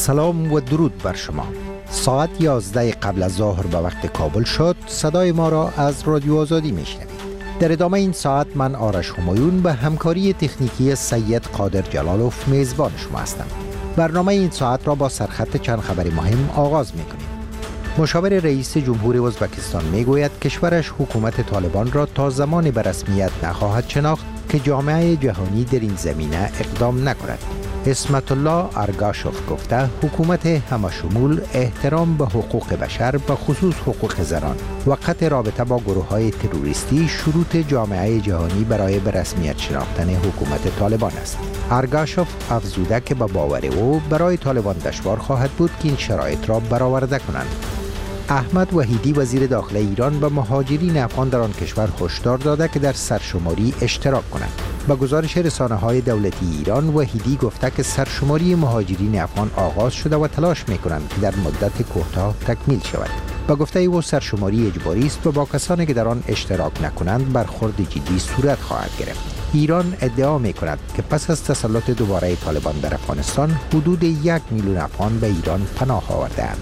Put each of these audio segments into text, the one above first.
سلام و درود بر شما. ساعت 11 قبل از ظهر به وقت کابل شد. صدای ما را از رادیو آزادی میشنوید. در ادامه این ساعت من آرش همایون به همکاری تکنیکی سید قادر جلالوف میزبان شما هستم. برنامه این ساعت را با سرخط چند خبر مهم آغاز میکنیم. مشاور رئیس جمهور ازبکستان میگوید کشورش حکومت طالبان را تا زمانی به رسمیت نخواهد شناخت که جامعه جهانی در این زمینه اقدام نکند. اسمت الله ارگاشوف گفته حکومت همشمول احترام به حقوق بشر به خصوص حقوق زنان و قطع رابطه با گروه‌های تروریستی شروط جامعه جهانی برای به رسمیت شناختن حکومت طالبان است. ارگاشوف افزوده که به باور او برای طالبان دشوار خواهد بود که این شرایط را برآورده کنند. احمد وحیدی وزیر داخله ایران به مهاجرین افغان در آن کشور هشدار داده که در سرشماری اشتراک کنند. با گزارش رسانه‌های دولتی ایران، وحیدی گفته که سرشماری مهاجرین افغان آغاز شده و تلاش می‌کنند که در مدت کوتاه تکمیل شود. با گفته او سرشماری اجباری است و با کسانی که در آن اشتراک نکنند برخورد جدی صورت خواهد گرفت. ایران ادعا می‌کند که پس از تسلط دوباره طالبان در افغانستان حدود 1 میلیون افغان به ایران پناه آورده‌اند.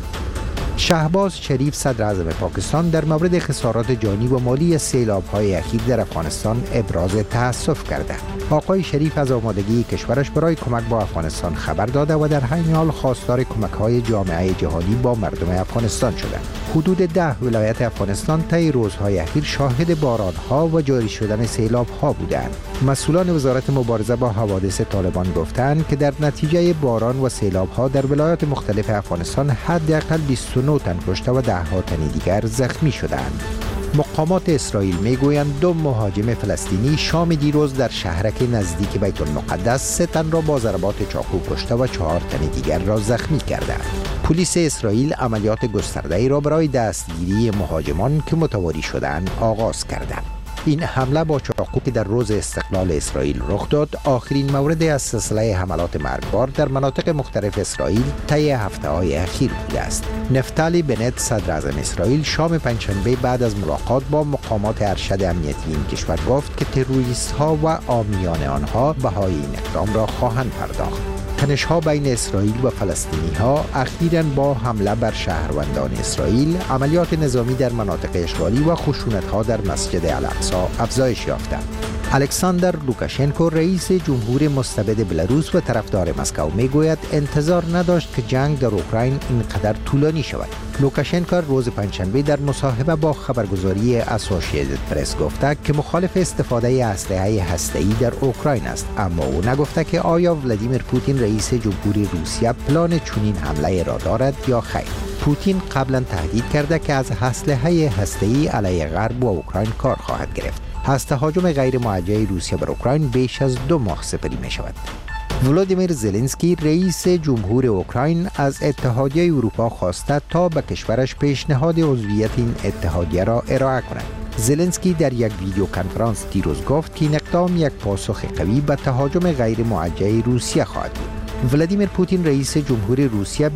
شهباز شریف صدر اعظم پاکستان در مورد خسارات جانی و مالی سیلاب‌های اخیر در افغانستان ابراز تأسف کرده. آقای شریف از آمادگی کشورش برای کمک با افغانستان خبر داده و در همین حال خواستار کمک‌های جامعه جهانی با مردم افغانستان شدند. حدود 10 ولایت افغانستان طی روزهای اخیر شاهد باران‌ها و جاری شدن سیلاب‌ها بودند. مسئولان وزارت مبارزه با حوادث طالبان گفتند که در نتیجه باران و سیلاب‌ها در ولایات مختلف افغانستان حداقل 29 تن کشته و 10 تن دیگر زخمی شدند. مقامات اسرائیل میگویند 2 مهاجم فلسطینی شام دیروز در شهرک نزدیک بیت المقدس 3 تن را با ضربات چاقو کشته و 4 تن دیگر را زخمی کردند. پلیس اسرائیل عملیات گسترده‌ای را برای دستگیری مهاجمان که متواری شدند آغاز کرده. این حمله با چاقو که در روز استقلال اسرائیل رخ داد آخرین مورد از سلسله حملات مرگبار در مناطق مختلف اسرائیل طی هفته‌های اخیر بوده است. نفتالی بنت صدر اعظم اسرائیل شام پنجشنبه بعد از ملاقات با مقامات ارشد امنیتی این کشور گفت که تروریست‌ها و حامیان آنها بهای این اقدام را خواهند پرداخت. تنش‌ها بین اسرائیل و فلسطینی‌ها اخیراً با حمله بر شهروندان اسرائیل، عملیات نظامی در مناطق اشغالی و خشونت‌ها در مسجد الاقصی افزایش یافتند. الکساندر لوکاشنکو رئیس جمهور مستبد بلاروس و طرفدار مسکو میگوید انتظار نداشت که جنگ در اوکراین اینقدر طولانی شود. لوکاشنکو روز پنجشنبه در مصاحبه با خبرگزاری اسوسییتد پرس گفته که مخالف استفاده اسلحه هسته‌ای در اوکراین است، اما او نگفته که آیا ولادیمیر پوتین رئیس جمهور روسیه پلان چنین حمله را دارد یا خیر. پوتین قبلا تهدید کرده که از اسلحه هسته‌ای علیه غرب و اوکراین کار خواهد گرفت. هسته‌هاجم غیر موجه روسیه بر اوکراین بیش از 2 ماه سپری می شود. ولادیمیر زلنسکی رئیس جمهور اوکراین از اتحادیه اروپا خواسته تا به کشورش پیشنهاد عضویت این اتحادیه را ارائه کند. زلنسکی در یک ویدیو کنفرانس دیروز گفت که این اقدام یک پاسخ قوی به تهاجم غیر موجه روسیه خواهد بود. ولادیمیر پوتین رئیس جمهور روسیه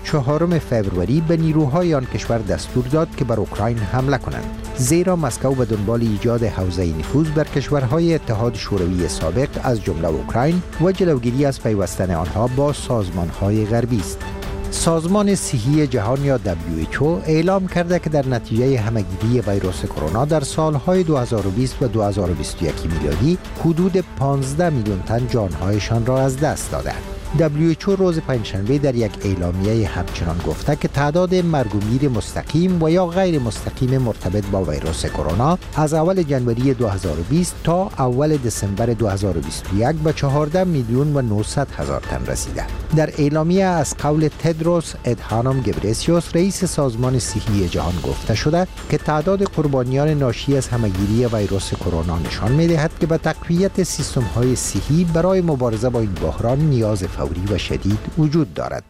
24 فوریه به نیروهای آن کشور دستور داد که بر اوکراین حمله کنند، زیرا مسکو به دنبال ایجاد حوزه نفوذ بر کشورهای اتحاد شوروی سابق از جمله اوکراین و جلوگیری از پیوستن آنها با سازمانهای غربی است. سازمان صحی جهان یا WHO اعلام کرده که در نتیجه همه‌گیری ویروس کرونا در سالهای 2020 و 2021 میلادی حدود 15 میلیون تن جانهایشان را از دست دادند. WHO روز پنجشنبه در یک اعلامیه همچنان گفته که تعداد مرگ و میر مستقیم و یا غیر مستقیم مرتبط با ویروس کرونا از اول جنوری 2020 تا اول دسامبر 2021 به 14 میلیون و 900 هزار تن رسیده. در اعلامیه از قول تدروس ادهانوم گبریسیوس رئیس سازمان صحی جهان گفته شده که تعداد قربانیان ناشی از همه‌گیری ویروس کرونا نشان می‌دهد که به تقویت سیستم‌های صحی برای مبارزه با این بحران نیاز فوری و شدید وجود دارد.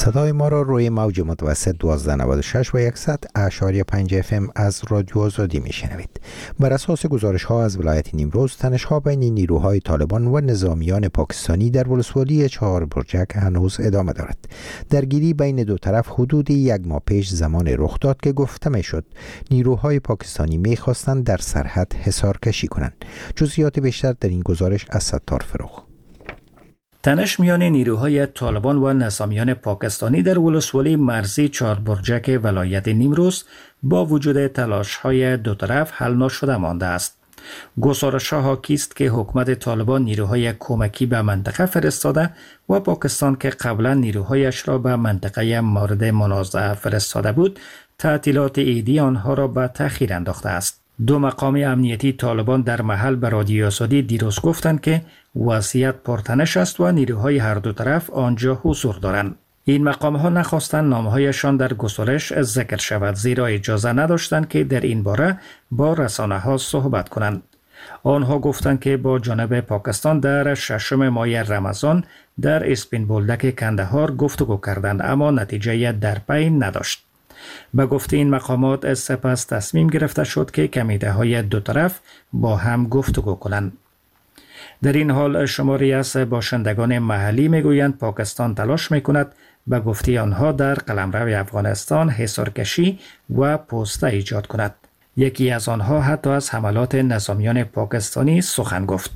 صدای ما را روی موج متوسط 1296 و 100.5 FM از رادیو آزادی میشنوید. بر اساس گزارش ها از ولایت نیمروز، تنش ها بین نیروهای طالبان و نظامیان پاکستانی در ولسوالی چهار برجک هنوز ادامه دارد. درگیری بین دو طرف حدود یک ماه پیش زمان رخ داد که گفته میشد نیروهای پاکستانی میخواستند در سرحد حصار کشی کنند. جزئیات بیشتر در این گزارش از ستار فروغ. تنش میان نیروهای طالبان و نظامیان پاکستانی در ولسوالی مرزی چهار برجک ولایت نیمروز با وجود تلاش‌های دو طرف حل نشده مانده است. گزارش‌ها حاکی است که حکومت طالبان نیروهای کمکی به منطقه فرستاده و پاکستان که قبلا نیروهایش را به منطقه مورد منازعه فرستاده بود، تعطیلات عیدی آنها را به تأخیر انداخته است. دو مقام امنیتی طالبان در محل به رادیو آزادی دیروز گفتند که وضعیت پرتنش است و نیروهای هر دو طرف آنجا حضور دارند. این مقام ها نخواستند نامهایشان در گزارش ذکر شود، زیرا اجازه نداشتند که در این باره با رسانه ها صحبت کنند. آنها گفتند که با جانب پاکستان در 6 ماه رمضان در اسپین بولدک کندهار گفتگو کردند، اما نتیجه در پی نداشت. به گفته این مقامات سپس تصمیم گرفته شد که کمیته های دو طرف با هم گفتگو کنند. در این حال شماری از باشندگان محلی میگویند پاکستان تلاش میکند به گفته آنها در قلمرو افغانستان حصارکشی و پوسته ایجاد کند. یکی از آنها حتی از حملات نظامیان پاکستانی سخن گفت.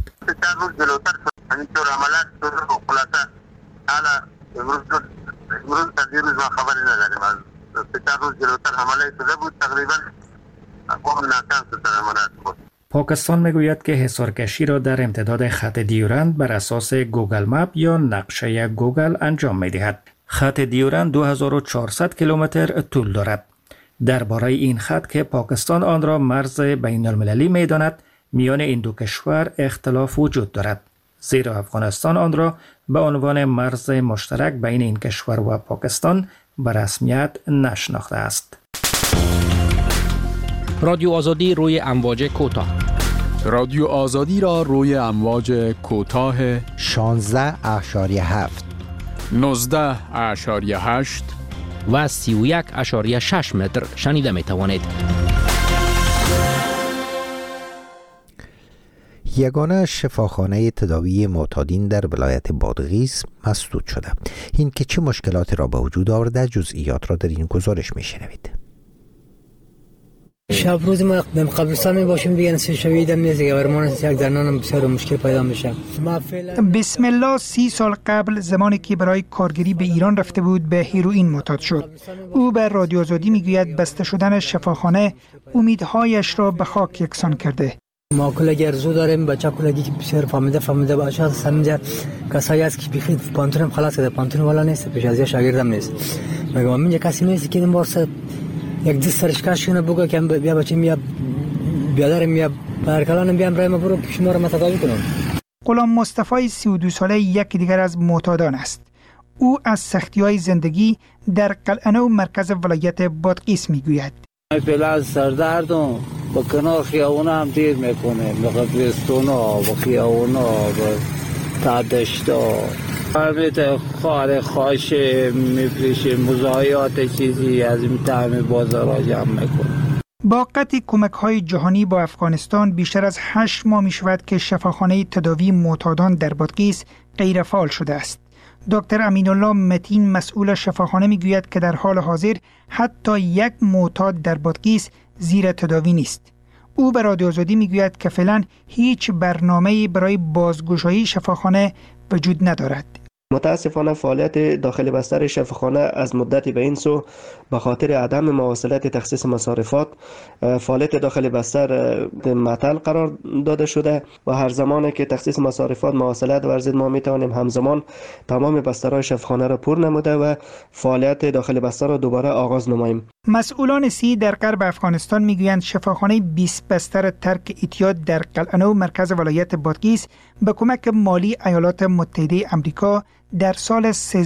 پاکستان میگوید که حصارکشی را در امتداد خط دیورند بر اساس گوگل مپ یا نقشه گوگل انجام میدهد. خط دیورند 2400 کیلومتر طول دارد. درباره این خط که پاکستان آن را مرز بین المللی میداند، میان این دو کشور اختلاف وجود دارد، زیرا افغانستان آن را به عنوان مرز مشترک بین این کشور و پاکستان به رسمیت نشناخته است. رادیو آزادی روی امواج کوتاه. رادیو آزادی را روی امواج کوتاه 16.7 19.8 و 31.6 متر شنیده می توانید. یگانه شفاخانه تداوی معتادین در ولایت بادغیس مسدود شده. این که چه مشکلاتی را به وجود آورده، جزئیات را در این گزارش میشنوید. شب روز ما در قبرستان می باشیم دیگه نصف شویدم نیست دیگه، برمان یک درنانم بسیار مشکل پیدا میشه. بسم الله 30 سال قبل زمانی که برای کارگری به ایران رفته بود به هیروئین معتاد شد. او به رادیو آزادی میگوید بسته شدن شفاخانه امیدهایش را به خاک یکسان کرده. ما کلگی ارزو داریم، بچه کلگی که بسیار فهمیده باشه سمجه کسایی است که بخید پانتونم خلاص کرده، پانتون والا نیست، پیش از شاگردم نیست. میگم من کسی نیست که این واسه یک دست سرشکشونه بگو که بیا بچه میا بیادرم میا برکلانم بیام برای ما برو پیش ما رو متداوی کنم. غلام مصطفی 32 ساله یک دیگر از معتادان است. او از سختی‌های زندگی در قلعه‌نو مرکز ولایت بادغیس میگوید. فعلا سردردم با کنار خیابون هم دیر میکنه، به قبرستونا و خیابونا و تردشتا همه خاره خاشه میفریشه، مزایات چیزی از این طعم بازار جمع میکنه. با قطع کمک‌های جهانی با افغانستان بیشتر از 8 ماه میشود که شفاخانه تداوی معتادان در بادغیس غیر فعال شده است. دکتر امین الله متین مسئول شفاخانه میگوید که در حال حاضر حتی یک معتاد در بادغیس زیر تداوی نیست. او به رادیو آزادی میگوید که فعلا هیچ برنامه‌ای برای بازگشایی شفاخانه وجود ندارد. متاسفانه فعالیت داخل بستر شفاخانه از مدتی به این سو به خاطر عدم مواصلت تخصیص مصارفات فعالیت داخل بستر معطل قرار داده شده و هر زمانی که تخصیص مصارفات مواصلت ورزید ما میتوانیم همزمان تمام بسترهای شفاخانه را پر نموده و فعالیت داخل بستر را دوباره آغاز نماییم. مسئولان سی در غرب افغانستان میگویند شفاخانه 20 بستر ترک اعتیاد در قلعه‌نو مرکز ولایت بادغیس به کمک مالی ایالات متحده آمریکا در سال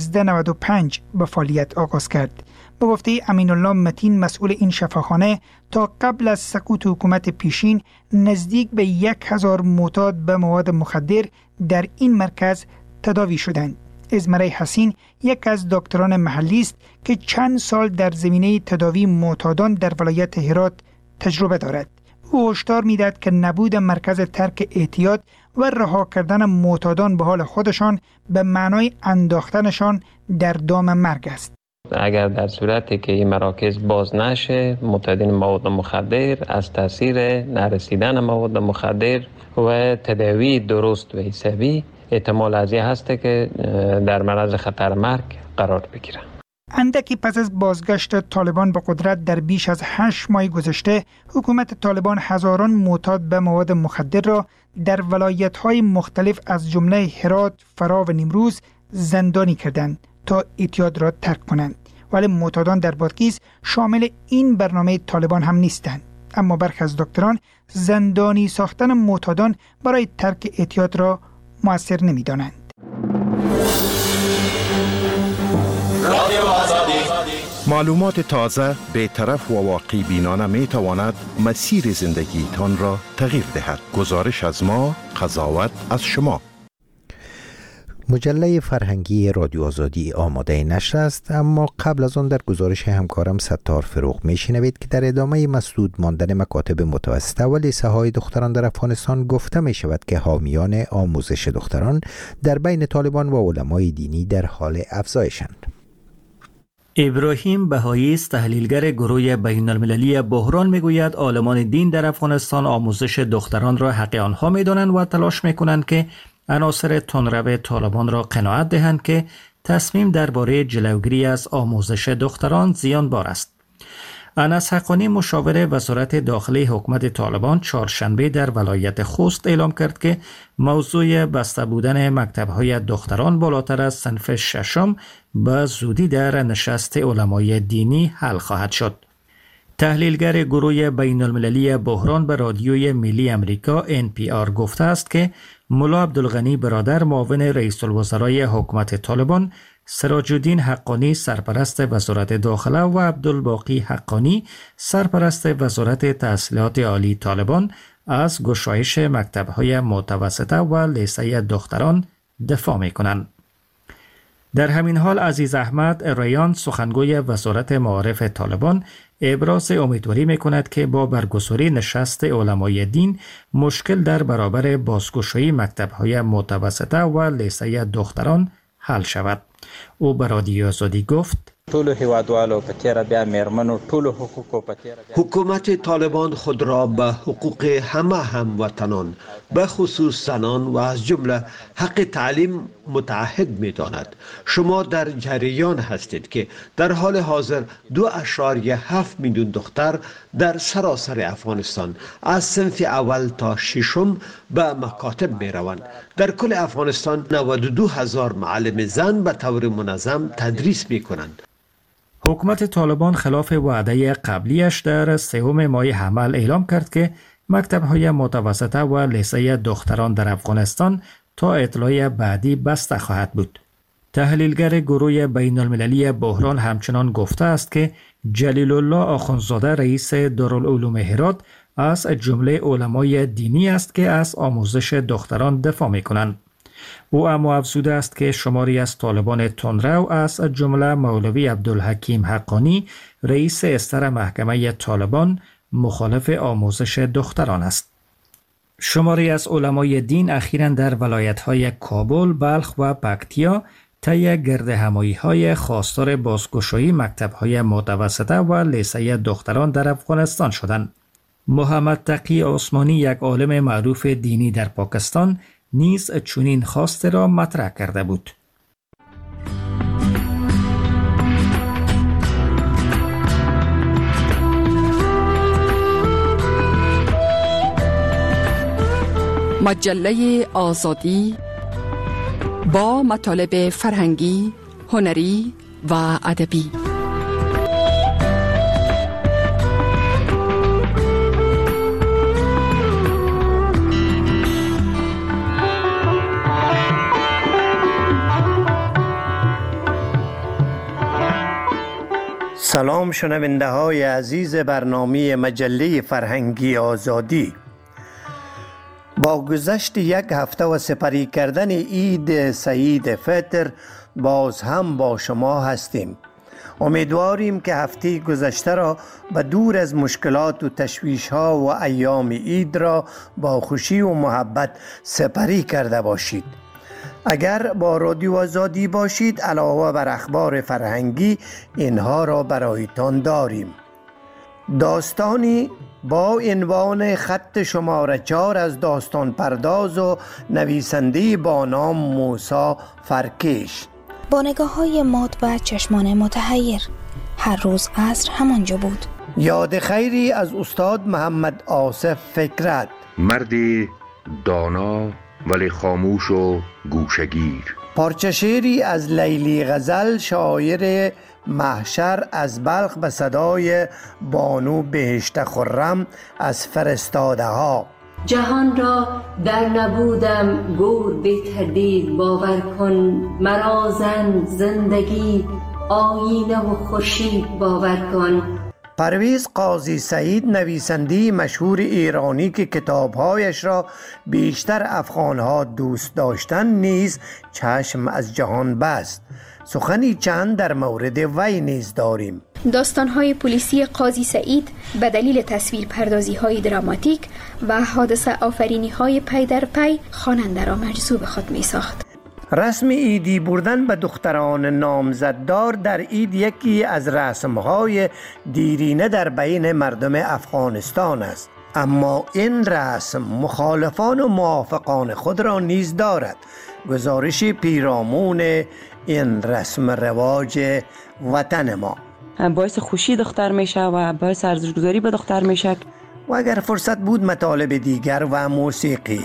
1395 به فعالیت آغاز کرد. به گفته امین الله متین مسئول این شفاخانه، تا قبل از سقوط حکومت پیشین نزدیک به 1000 معتاد به مواد مخدر در این مرکز تداوی شدند. ازمره حسین یک از دکتران محلی است که چند سال در زمینه تداوی معتادان در ولایت هرات تجربه دارد. او هشدار می‌دهد که نبود مرکز ترک اعتیاد و رها کردن معتادان به حال خودشان به معنای انداختنشان در دام مرگ است. اگر در صورتی که این مراکز باز نشه، معتادین مواد مخدر از تاثیر نرسیدن مواد مخدر و تداوی درست و حسابی احتمال از این هست که در معرض خطر مرگ قرار بگیرند. اندکی پس از بازگشت طالبان به قدرت در بیش از 8 ماه گذشته، حکومت طالبان هزاران معتاد به مواد مخدر را در ولایت‌های مختلف از جمله هرات، فرا و نیمروز زندانی کردند تا اعتیاد را ترک کنند. ولی معتادان در بادغیس شامل این برنامه طالبان هم نیستند. اما برخی از دکتران زندانی ساختن معتادان برای ترک اعتیاد را مؤثر نمی‌دانند. معلومات تازه، بی‌طرف و واقعی بینانه می تواند مسیر زندگی تان را تغییر دهد. گزارش از ما، قضاوت از شما. مجله فرهنگی رادیو آزادی آماده نشر است، اما قبل از آن در گزارش همکارم ستار فروغ میشنوید که در ادامه مسدود ماندن مکاتب متوسطه و لیسه های دختران در افغانستان گفته می شود که حامیان آموزش دختران در بین طالبان و علمای دینی در حال افزایشند. ابراهیم بهایی است، تحلیلگر گروه بین المللی بحران، میگوید عالمان دین در افغانستان آموزش دختران را حق آنها میدانند و تلاش میکنند که عناصر تندرو طالبان را قناعت دهند که تصمیم درباره جلوگیری از آموزش دختران زیانبار است. انس حقانی، مشاور وزارت داخلی حکومت طالبان، چهارشنبه در ولایت خوست اعلام کرد که موضوع بسته بودن مکتب‌های دختران بالاتر از صنف ششم به زودی در نشست علمای دینی حل خواهد شد. تحلیلگر گروه بین المللی بحران به رادیوی ملی امریکا NPR گفته است که ملا عبدالغنی برادر، معاون رئیس الوزرای حکومت طالبان، سراج الدین حقانی سرپرست وزارت داخله و عبدالباقی حقانی سرپرست وزارت تحصیلات عالی طالبان از گشایش مکتب‌های متوسطه و لیسه دختران دفاع می‌کنند. در همین حال عزیز احمد ریان، سخنگوی وزارت معارف طالبان، ابراز امیدواری می‌کند که با برگزاری نشست علمای دین مشکل در برابر بازگشایی مکتب‌های متوسطه و لیسه دختران حل شود. او به رادیو آزادی گفت: حکومت طالبان خود را به حقوق همه هموطنان به خصوص زنان و از جمله حق تعلیم متعهد می داند. شما در جریان هستید که در حال حاضر 2.7 میلیون دختر در سراسر افغانستان از صنف اول تا ششم به مکاتب می روند. در کل افغانستان 92,000 معلم زن به طور منظم تدریس می کنند. حکومت طالبان خلاف وعده قبلیش در 3 ماه حمل اعلام کرد که مکتب‌های متوسطه و لیسه دختران در افغانستان تا اطلاع بعدی بسته خواهد بود. تحلیلگر گروه بین المللی بحران همچنان گفته است که جلیل الله آخوندزاده، رئیس دارالعلوم هرات، از جمله علمای دینی است که از آموزش دختران دفاع می‌کنند. او اما افزوده است که شماری از طالبان تندرو از جمله مولوی عبدالحکیم حقانی، رئیس استر محکمه طالبان، مخالف آموزش دختران است. شماری از علمای دین اخیراً در ولایت‌های کابل، بلخ و پکتیا طی گردهمایی‌های خواستار بازگشایی مکتب‌های متوسطه و لیسه دختران در افغانستان شدند. محمد تقی عثمانی، یک عالم معروف دینی در پاکستان، نیز چنین خواسته را مطرح کرده بود. مجله آزادی با مطالب فرهنگی، هنری و ادبی. سلام شنونده های عزیز برنامه مجله فرهنگی آزادی. با گذشت 1 هفته و سپری کردن عید سعید فطر، باز هم با شما هستیم. امیدواریم که هفته گذشته را به دور از مشکلات و تشویش ها و ایام عید را با خوشی و محبت سپری کرده باشید. اگر با رادیو آزادی باشید علاوه بر اخبار فرهنگی اینها را برایتان داریم. داستانی با عنوان خط شماره 4 از داستان پرداز و نویسنده با نام موسی فرکش. با نگاه‌های مات و چشمان متحیر هر روز عصر همانجا بود. یاد خیری از استاد محمد آصف فکرت. مردی دانا ولی خاموش و گوشگیر. پارچه شعری از لیلی غزل شاعر محشر از بلخ به صدای بانو بهشت خرم از فرستاده ها. جهان را در نبودم گور بی تردید باور کن، مرا زن زندگی آینه و خورشید باور کن. پرویز قاضی سعید نویسنده مشهور ایرانی که کتابهایش را بیشتر افغانها دوست داشتن نیز چشم از جهان بست. سخنی چند در مورد وی نیز داریم. داستان‌های پلیسی قاضی سعید به دلیل تصویر پردازی‌های دراماتیک و حادثه آفرینی‌های پی در پی خواننده را مجذوب خود می‌ساخت. رسم عیدی بردن به دختران نامزددار در عید یکی از رسم‌های دیرینه در بین مردم افغانستان است. اما این رسم مخالفان و موافقان خود را نیز دارد. گزارش پیرامون این رسم رواج وطن ما باعث خوشی دختر میشه و باعث ارزش‌گذاری به دختر میشه. و اگر فرصت بود مطالب دیگر و موسیقی.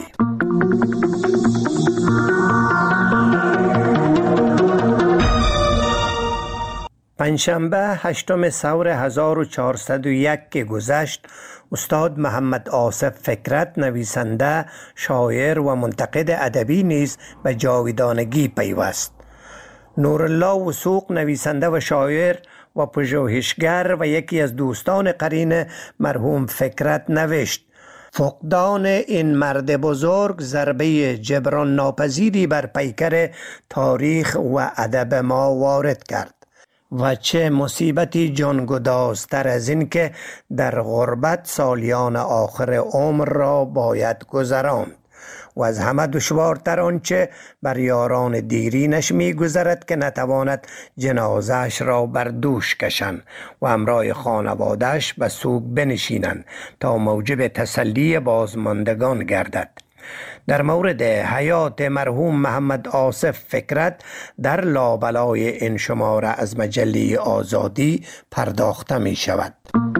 پنجشنبه 8 ثور 1401 که گذشت، استاد محمد آصف فکرت نویسنده، شاعر و منتقد ادبی نیز به جاودانگی پیوست. نورالله وثوق نویسنده و شاعر و پژوهشگر و یکی از دوستان قرین مرحوم فکرت نوشت: فقدان این مرد بزرگ ضربه جبران ناپذیری بر پیکر تاریخ و ادب ما وارد کرد. و چه مصیبتی جانگدازتر از این که در غربت سالیان آخر عمر را باید گذراند و از همه دشوارتر آنچه بر یاران دیرینش می گذرد که نتواند جنازش را بر دوش کشند و همراه خانوادهش به سوگ بنشینند تا موجب تسلی بازماندگان گردد. در مورد حیات مرحوم محمد آصف فکرت در لابلای این شماره از مجله آزادی پرداخته می شود.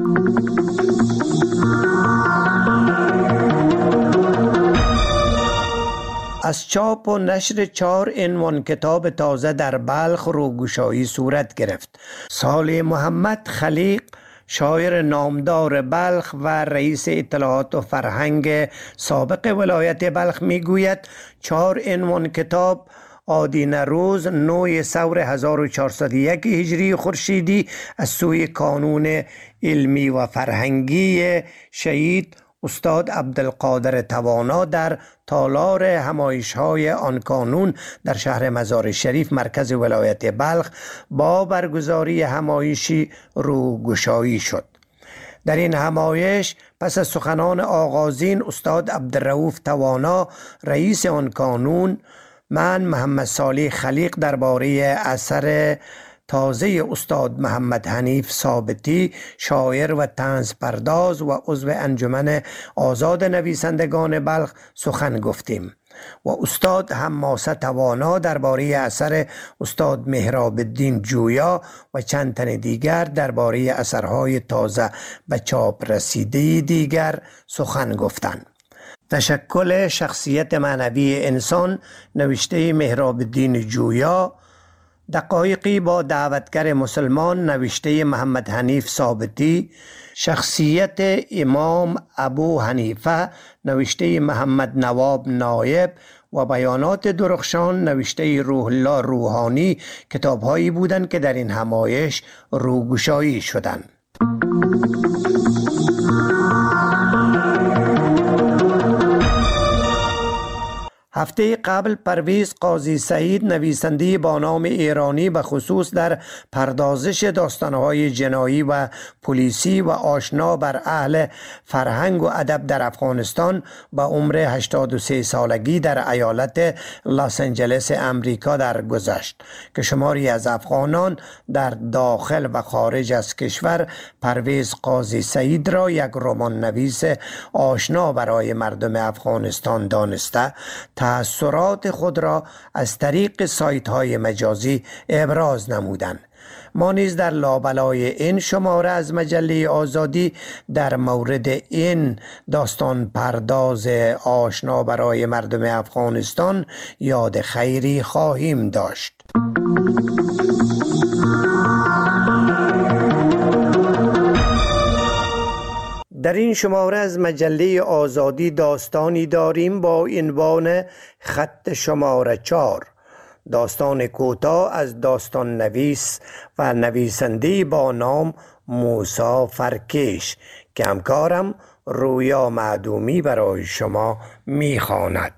از چاپ و نشر 4 عنوان کتاب تازه در بلخ روگشایی صورت گرفت. صالح محمد خلیق، شاعر نامدار بلخ و رئیس اطلاعات و فرهنگ سابق ولایت بلخ میگوید 4 عنوان کتاب آدینه روز 9 ثور 1401 هجری خورشیدی از سوی کانون علمی و فرهنگی شهید استاد عبدالقادر توانا در تالار همایش‌های آن کانون در شهر مزار شریف مرکز ولایت بلخ با برگزاری همایشی روگشایی شد. در این همایش پس از سخنان آغازین استاد عبدالرؤوف توانا رئیس آن کانون، من محمد صالح خلیق درباره اثر تازه استاد محمد حنیف ثابتی شاعر و طنز پرداز و عضو انجمن آزاد نویسندگان بلخ سخن گفتیم و استاد حماسه توانا درباره اثر استاد مهراب الدین جویا و چند تن دیگر درباره اثرهای تازه به چاپ رسیده دیگر سخن گفتند. تشکل شخصیت معنوی انسان نوشته مهراب الدین جویا، دقایقی با دعوتگر مسلمان نوشته محمد حنیف ثابتی، شخصیت امام ابو حنیفه نوشته محمد نواب نایب و بیانات درخشان نوشته روح الله روحانی کتاب‌هایی بودند که در این همایش روگشایی شدند. هفته قبل پرویز قاضی سعید، نویسنده با نام ایرانی به خصوص در پردازش داستانهای جنایی و پلیسی و آشنا بر اهل فرهنگ و ادب در افغانستان به عمر 83 سالگی در ایالت لس آنجلس امریکا درگذشت که شماری از افغانان در داخل و خارج از کشور پرویز قاضی سعید را یک رمان نویس آشنا برای مردم افغانستان دانسته تأثیرات خود را از طریق سایت های مجازی ابراز نمودند. ما نیز در لابلای این شماره از مجله آزادی در مورد این داستان پرداز آشنا برای مردم افغانستان یاد خیری خواهیم داشت. در این شماره از مجله آزادی داستانی داریم با عنوان خط شماره 4، داستان کوتاه از داستان نویس و نویسنده با نام موسی فرکیش که همکارم رویا معدومی برای شما میخواند.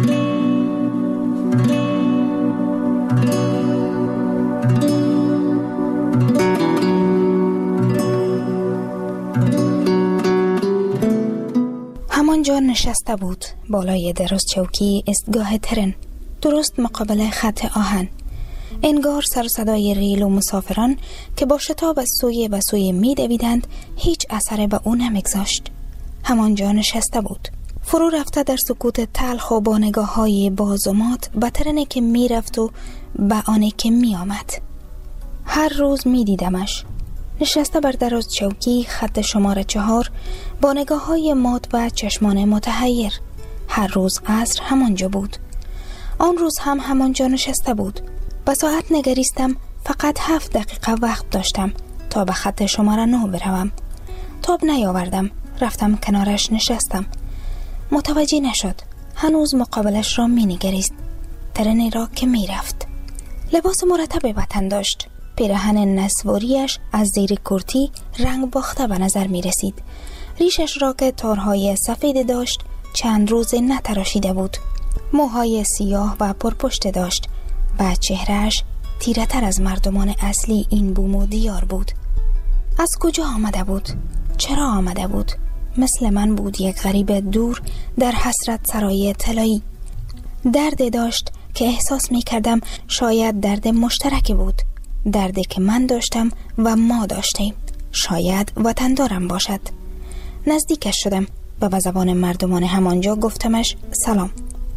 همانجا نشسته بود بالای دراز چوکی ایستگاه ترن، درست مقابل خط آهن. انگار سر صدای ریل و مسافران که با شتاب از سوی به سوی می دویدند هیچ اثر به او نمیگذاشت. همانجا نشسته بود، فرو رفته در سکوت تلخ و با نگاه های بازومات به ترنی که می رفت و به آنی که می آمد. هر روز می دیدمش نشسته بر دراز چوکی خط شماره 4 با نگاه های مات و چشمان متحیر. هر روز عصر همانجا بود. آن روز هم همانجا نشسته بود. به ساعت نگریستم. فقط 7 دقیقه وقت داشتم تا به خط شماره 9 بروم. تاب نیاوردم. رفتم کنارش نشستم. متوجه نشد. هنوز مقابلش را می نگریست. ترنی را که می رفت. لباس مرتب به تن داشت. پیراهن نسواریش از زیر کرتی رنگ باخته به نظر می رسید. ریشش را که تارهای سفید داشت چند روز نتراشیده بود. موهای سیاه و پرپشت داشت. و چهرهش تیره تر از مردمان اصلی این بوم و دیار بود. از کجا آمده بود؟ چرا آمده بود؟ مثل من بود، یک غریب دور در حسرت سرای طلایی. دردی داشت که احساس می کردم شاید درد مشترکی بود. دردی که من داشتم و ما داشتیم. شاید وطندارم باشد. نزدیکش شدم و به زبان مردمان همانجا گفتمش سلام.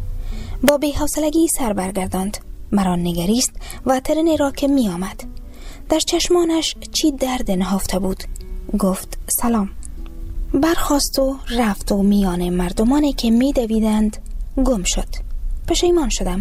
با بی‌حوصلگی سر برگرداند. مرا نگریست و ترنی را که می آمد. در چشمانش چی درد نهفته بود. گفت سلام. برخاست و رفت و میان مردمانی که می دویدند گم شد. پشیمان شدم.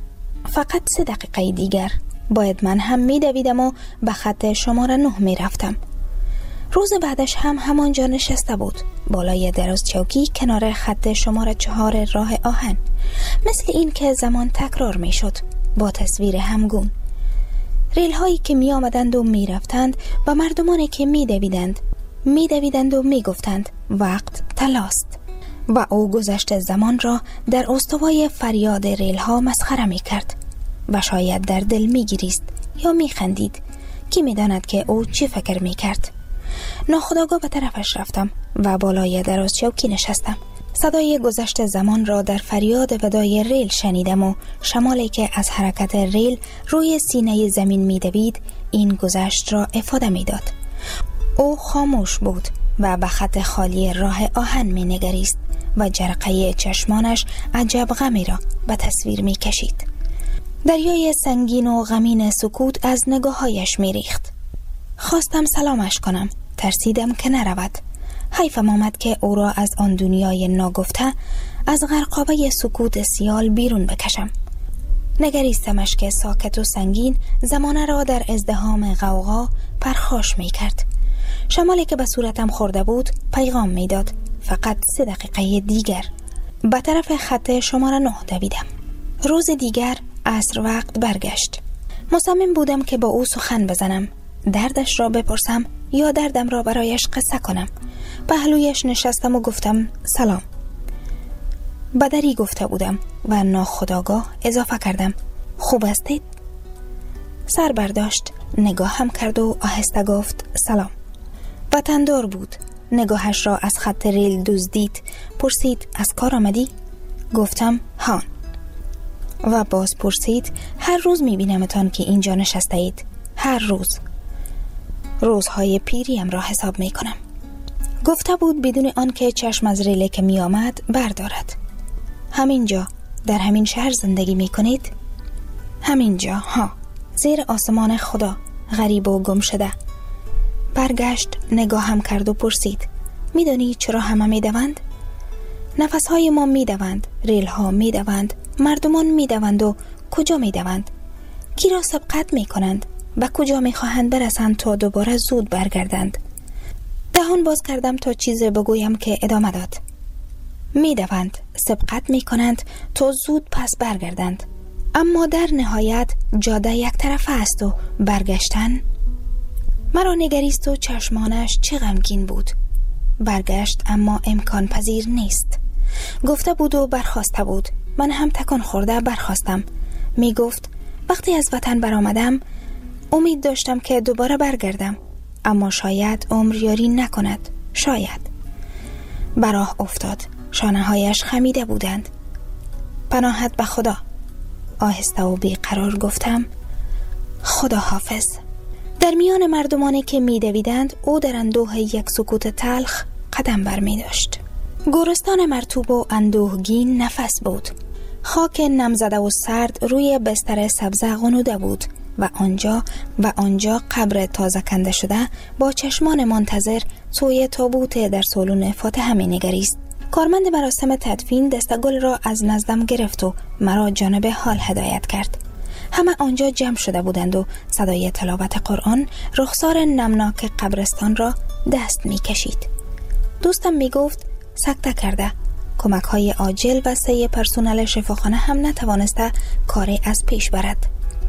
فقط 3 دقیقه دیگر باید من هم می دویدم و به خط شماره 9 می رفتم. روز بعدش هم همانجا نشسته بود بالای دراز چوکی کنار خط شماره 4 راه آهن. مثل این که زمان تکرار می شد با تصویر همگون. ریل هایی که می آمدند و می رفتند و مردمانی که می دویدند و می گفتند وقت تلاست. و او گذشت زمان را در استوای فریاد ریل ها مسخره می کرد و شاید در دل می گریست یا می خندید. کی می داند که او چی فکر می کرد. ناخودآگاه به طرفش رفتم و بالای دراز چوکی نشستم. صدای گذشت زمان را در فریاد ودای ریل شنیدم و شمالی که از حرکت ریل روی سینه زمین می دوید این گذشت را افاده می داد. او خاموش بود و به خط خالی راه آهن می نگریست و جرقه چشمانش عجب غمی را به تصویر می کشید. دریای سنگین و غمین سکوت از نگاهایش می ریخت. خواستم سلامش کنم. ترسیدم که نرود. حیفم آمد که او را از آن دنیای ناگفته از غرقابه سکوت سیال بیرون بکشم. نگریستمش که ساکت و سنگین زمانه را در ازدحام غوغا پرخاش می کرد. شمالی که به صورتم خورده بود پیغام می داد فقط 3 دقیقه دیگر. به طرف خط شماره 9 دویدم. روز دیگر عصر وقت برگشت. مصمم بودم که با او سخن بزنم، دردش را بپرسم یا دردم را برایش قصه کنم. پهلویش نشستم و گفتم سلام. بدری گفته بودم و ناخودآگاه اضافه کردم: خوب هستید؟ سر برداشت، نگاه هم کرد و آهسته گفت سلام. وطندار بود. نگاهش را از خط ریل دزدید. پرسید از کار آمدی؟ گفتم ها. و باز پرسید هر روز میبینمتان که اینجا نشسته اید. هر روز. روزهای پیریم را حساب میکنم. گفته بود بدون آن که چشم از ریله که می آمد بردارد. همینجا در همین شهر زندگی می کنید؟ همینجا ها، زیر آسمان خدا، غریب و گم شده. برگشت، نگاه هم کرد و پرسید می دانی چرا همه می دوند؟ نفسهای ما می دوند، ریل ها می دوند، مردمان می دوند و کجا می دوند؟ کی را سبقت می کنند؟ به کجا می خواهند برسند تا دوباره زود برگردند؟ دهان باز کردم تا چیز بگویم که ادامه داد. می دوند، سبقت می کنند تا زود پس برگردند. اما در نهایت جاده یک طرفه است و برگشتن. مرا نگریست و چشمانش چه غمگین بود. برگشت اما امکان پذیر نیست. گفته بود و برخاسته بود. من هم تکان خورده برخاستم. می گفت وقتی از وطن برآمدم امید داشتم که دوباره برگردم، اما شاید عمر یاری نکند. شاید. براه افتاد. شانه هایش خمیده بودند. پناهت به خدا. آهسته و بیقرار گفتم خدا حافظ. در میان مردمانی که می دویدند او در اندوه یک سکوت تلخ قدم بر می داشت. گورستان مرطوب و اندوهگین نفس بود. خاک نمزده و سرد روی بستر سبز غنوده بود و آنجا قبر تازه کنده شده با چشمان منتظر سوی تابوت در سالن فاتحه می نگریست. کارمند مراسم تدفین دست گل را از نزدم گرفت و مرا جانب حال هدایت کرد. همه آنجا جمع شده بودند و صدای تلاوت قرآن رخسار نمناک قبرستان را دست می کشید. دوستم می گفت سکته کرده. کمک های عاجل و 3 پرسنل شفاخانه هم نتوانسته کاری از پیش برد.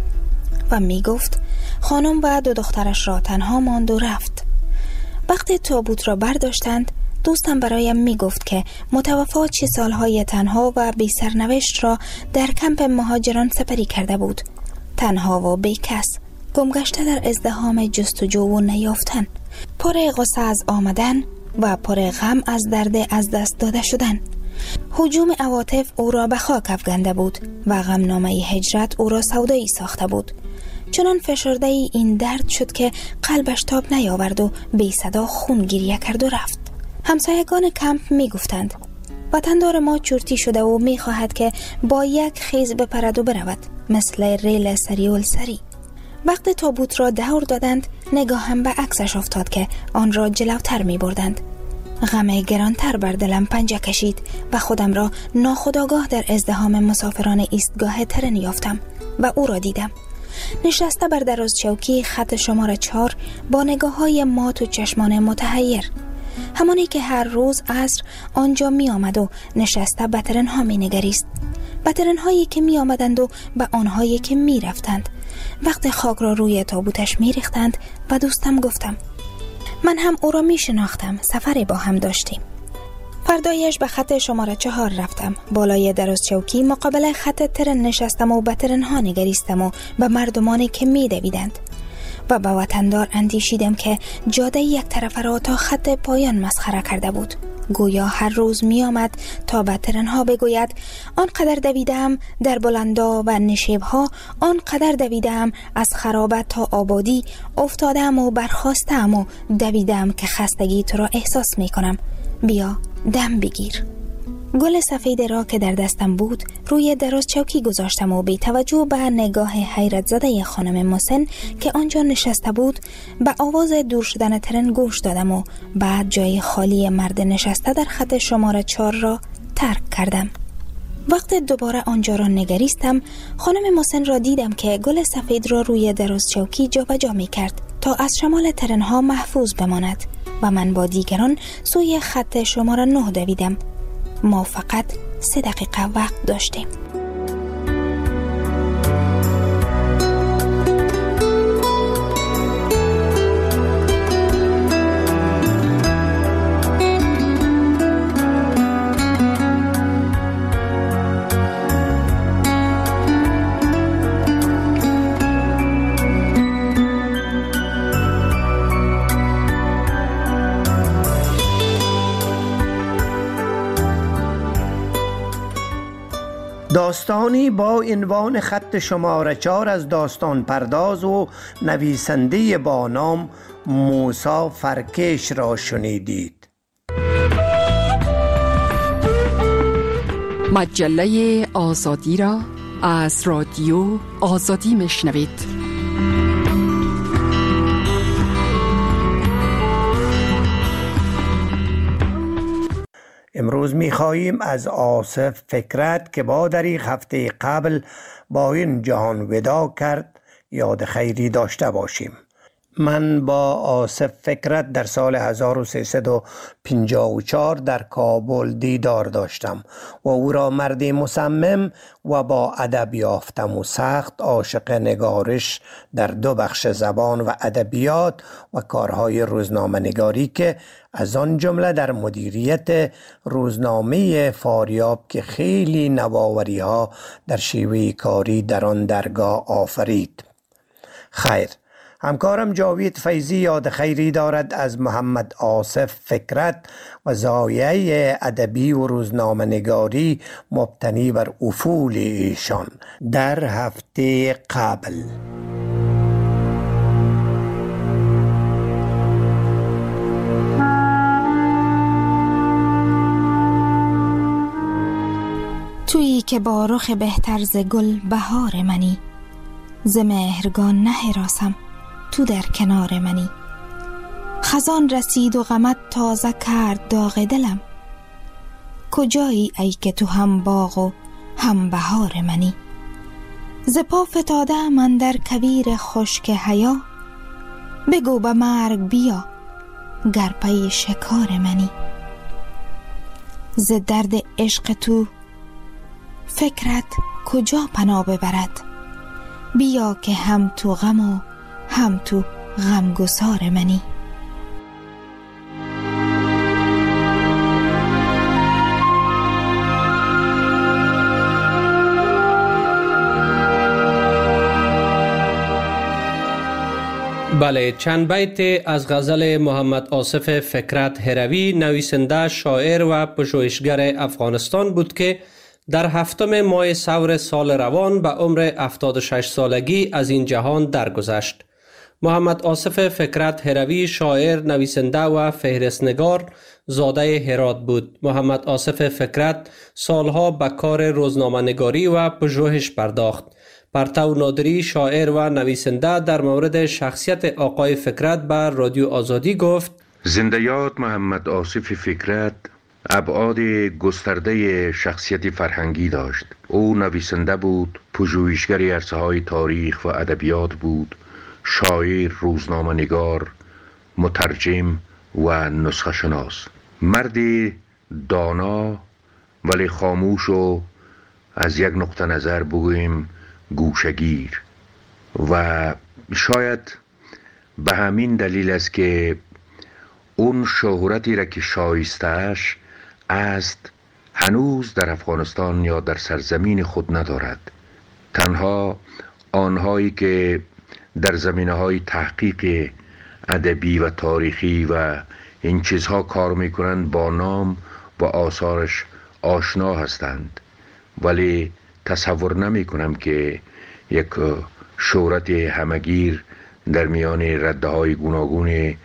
و می گفت خانم و 2 دخترش را تنها ماند و رفت. وقتی تابوت را برداشتند دوستم برایم می گفت که متوفا 6 سالهای تنها و بی سرنوشت را در کمپ مهاجران سپری کرده بود. تنها و بی کس، گمگشته در ازدحام جستجو و نیافتن، پر غصه از آمدن و پر غم از درد از دست داده شدن. هجوم عواطف او را به خاک افکنده بود و غمنامه هجرت او را سودایی ساخته بود. چنان فشرده این درد شد که قلبش تاب نیاورد و بی صدا خون گریه کرد و رفت. همسایگان کمپ می گفتند وطندار ما چرتی شده و می خواهد که با یک خیز بپرد و برود، مثل ریل سریول سری. وقت تابوت را دور دادند نگاهم به عکسش افتاد که آن را جلوتر می بردند. غم گرانتر بر دلم پنجه کشید و خودم را ناخودآگاه در ازدحام مسافران ایستگاه ترن یافتم و او را دیدم. نشسته بر دراز چوکی خط شماره 4 با نگاه های مات و چشمان متحیر، همانی که هر روز عصر آنجا می آمد و نشسته به ترن ها می نگریست. به ترن هایی که می آمدند و به آنهایی که می رفتند. وقت خاک را روی تابوتش می ریختند و دوستم گفتم من هم او را می شناختم، سفری با هم داشتیم. فردایش به خط شماره 4 رفتم. بالای دراز چوکی مقابل خط ترن نشستم و به ترن ها نگریستم و به مردمانی که می دویدند و به وطندار اندیشیدم که جاده یک طرف را تا خط پایان مسخره کرده بود. گویا هر روز می آمد تا به ترنها بگوید آنقدر دویدم در بلندا و نشیبها، آنقدر دویدم از خرابت تا آبادی، افتادم و برخاستم و دویدم که خستگی تو را احساس می کنم، بیا دم بگیر. گل سفید را که در دستم بود روی دراز چوکی گذاشتم و بی توجه به نگاه حیرت زده خانم محسن که آنجا نشسته بود به آواز دور شدن ترن گوش دادم و بعد جای خالی مرد نشسته در خط شماره 4 را ترک کردم. وقت دوباره آنجا را نگریستم خانم محسن را دیدم که گل سفید را روی دراز چوکی جا به جا می کرد تا از شمال ترنها محفوظ بماند و من با دیگران سوی خط شماره 9 دویدم. ما فقط 3 دقیقه وقت داشتیم. داستانی با عنوان خط شماره 4 از داستان پرداز و نویسنده با نام موسی فرکش را شنیدید. مجله آزادی را از رادیو آزادی میشنوید. امروز می‌خواهیم از آصف فکرت که با در هفته قبل با این جهان وداع کرد یاد خیری داشته باشیم. من با آصف فکرت در سال 1354 در کابل دیدار داشتم و او را مردی مصمم و با ادب یافتم و سخت عاشق نگارش در دو بخش زبان و ادبیات و کارهای روزنامه نگاری که از آن جمله در مدیریت روزنامه فاریاب که خیلی نوآوری ها در شیوه کاری در آن درگاه آفرید. خیر، همکارم جاوید فیضی یاد خیری دارد از محمد آصف فکرت و زایه ادبی و روزنامه نگاری مبتنی بر افول ایشان در هفته قبل. تویی که با رخ بهتر ز گل بهار منی، ز مهرگان نه هراسم تو در کنار منی. خزان رسید و غمت تازه کرد داغ دلم، کجایی ای که تو هم باغ و هم بهار منی. ز پا فتاده من در کویر خشک حیا، بگو به مرگ بیا گر پی شکار منی. ز درد عشق تو فکرت کجا پناه ببرد، بیا که هم تو غم و هم تو غمگسار منی. بله، چند بیت از غزل محمد آصف فکرت هروی، نویسنده، شاعر و پژوهشگر افغانستان بود که در 7 ماه ثور سال روان به عمر 76 سالگی از این جهان درگذشت. محمد آصف فکرت هروی شاعر، نویسنده و فهرستنگار زاده هرات بود. محمد آصف فکرت سالها به کار روزنامه نگاری و پژوهش پرداخت. پرتو نادری شاعر و نویسنده در مورد شخصیت آقای فکرت بر رادیو آزادی گفت: زنده‌یاد محمد آصف فکرت ابعاد گسترده شخصیت فرهنگی داشت. او نویسنده بود، پژوهشگر عرصه‌های تاریخ و ادبیات بود، شاعر، روزنامه نگار، مترجم و نسخه شناس. مردی دانا ولی خاموش و از یک نقطه نظر بگوییم گوشه‌گیر، و شاید به همین دلیل است که اون شهرتی را که شایسته‌اش است هنوز در افغانستان یا در سرزمین خود ندارد. تنها آنهایی که در زمینه‌های تحقیق ادبی و تاریخی و این چیزها کار میکنند با نام و آثارش آشنا هستند، ولی تصور نمی کنم که یک شهرت همگیر در میان رده های گوناگون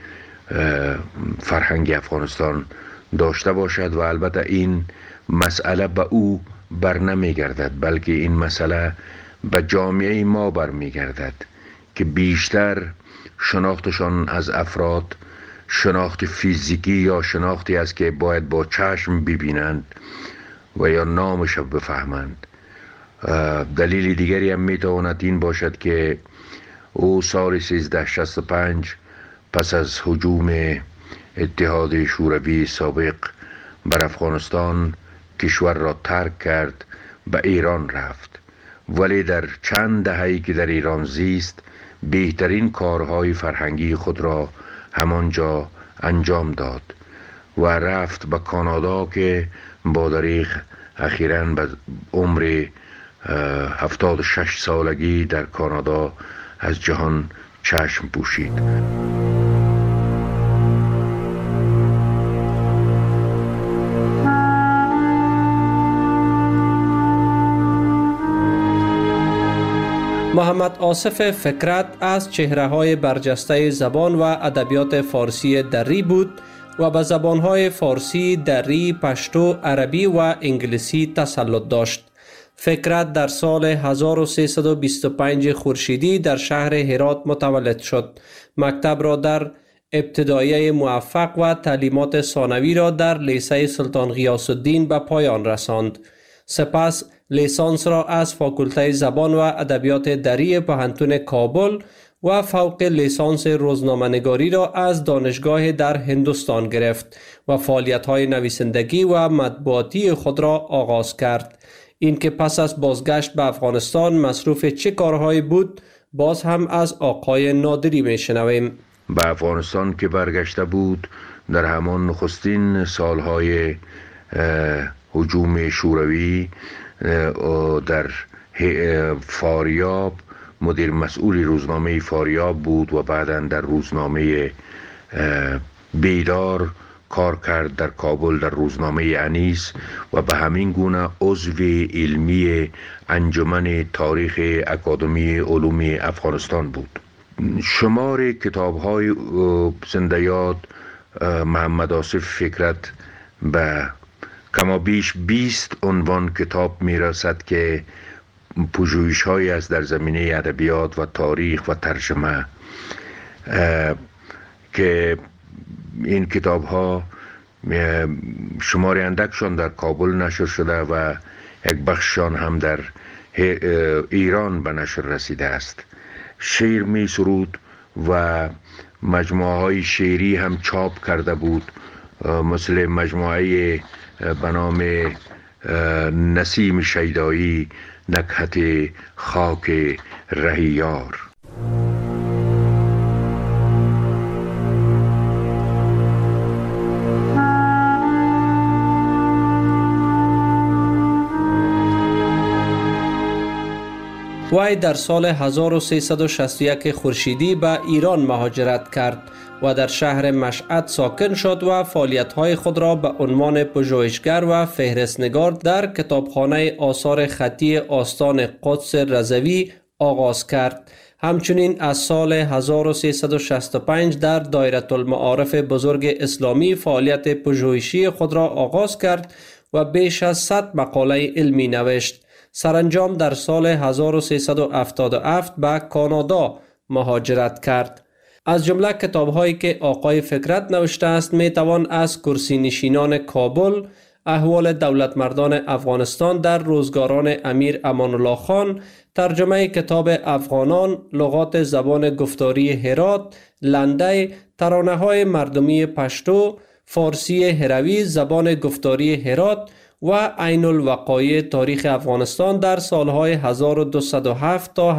فرهنگ افغانستان داشته باشد. و البته این مسئله به او بر نمی گردد، بلکه این مسئله به جامعه ما بر می گردد که بیشتر شناختشان از افراد شناخت فیزیکی یا شناختی است که باید با چشم ببینند و یا نامش بفهمند. دلیل دیگری هم میتواند این باشد که او سال 1365 پس از هجوم اتحاد شوروی سابق بر افغانستان کشور را ترک کرد، به ایران رفت، ولی در چند دهه‌ای که در ایران زیست بهترین کارهای فرهنگی خود را همانجا انجام داد و رفت به کانادا که با دریغ اخیراً به عمر 76 سالگی در کانادا از جهان چشم پوشید. محمد آصف فکرت از چهره‌های برجسته زبان و ادبیات فارسی دری بود و به زبان‌های فارسی، دری، پشتو، عربی و انگلیسی تسلط داشت. فکرت در سال 1325 خورشیدی در شهر هرات متولد شد. مکتب را در ابتدایه موفق و تعلیمات ثانوی را در لیسه سلطان غیاث الدین به پایان رساند. سپس لیسانس را از فاکولته زبان و ادبیات دری پوهنتون کابل و فوق لیسانس روزنامه‌نگاری را از دانشگاه در هندوستان گرفت و فعالیت‌های نویسندگی و مطبوعاتی خود را آغاز کرد. این که پس از بازگشت به افغانستان مصروف چه کارهایی بود باز هم از آقای نادری میشنویم. به افغانستان که برگشته بود در همان نخستین سالهای هجوم شوروی در فاریاب مدیر مسئول روزنامه فاریاب بود و بعداً در روزنامه بیدار کار کرد در کابل در روزنامه انیس و به همین گونه عضو علمی انجمن تاریخ اکادمی علوم افغانستان بود. شمار کتاب‌های زنده یاد محمد آصف فکرت به کما بیش 20 عنوان کتاب میرسد که پژوهش‌هایی است در زمینه ادبیات و تاریخ و ترجمه که این کتاب‌ها شمار اندکشان در کابل نشر شده و یک بخششان هم در ایران به نشر رسیده است. شعر می سرود و مجموعه های شعری هم چاپ کرده بود، مثل مجموعه به نام نسیم شیدایی نکهت خاک رهیار. وی در سال 1361 خورشیدی به ایران مهاجرت کرد و در شهر مشهد ساکن شد و فعالیت‌های خود را به عنوان پژوهشگر و فهرستنگار در کتابخانه آثار خطی آستان قدس رضوی آغاز کرد. همچنین از سال 1365 در دایره المعارف بزرگ اسلامی فعالیت پژوهشی خود را آغاز کرد و بیش از 100 مقاله علمی نوشت. سرانجام در سال 1377 به کانادا مهاجرت کرد. از جمله کتاب‌هایی که آقای فکرت نوشته است میتوان از کرسی نشینان کابل، احوال دولتمردان افغانستان در روزگاران امیر امان الله خان، ترجمه کتاب افغانان، لغات زبان گفتاری هرات، لنده، ترانه‌های مردمی پشتو، فارسی هروی، زبان گفتاری هرات و عین الوقایع تاریخ افغانستان در سالهای 1207 تا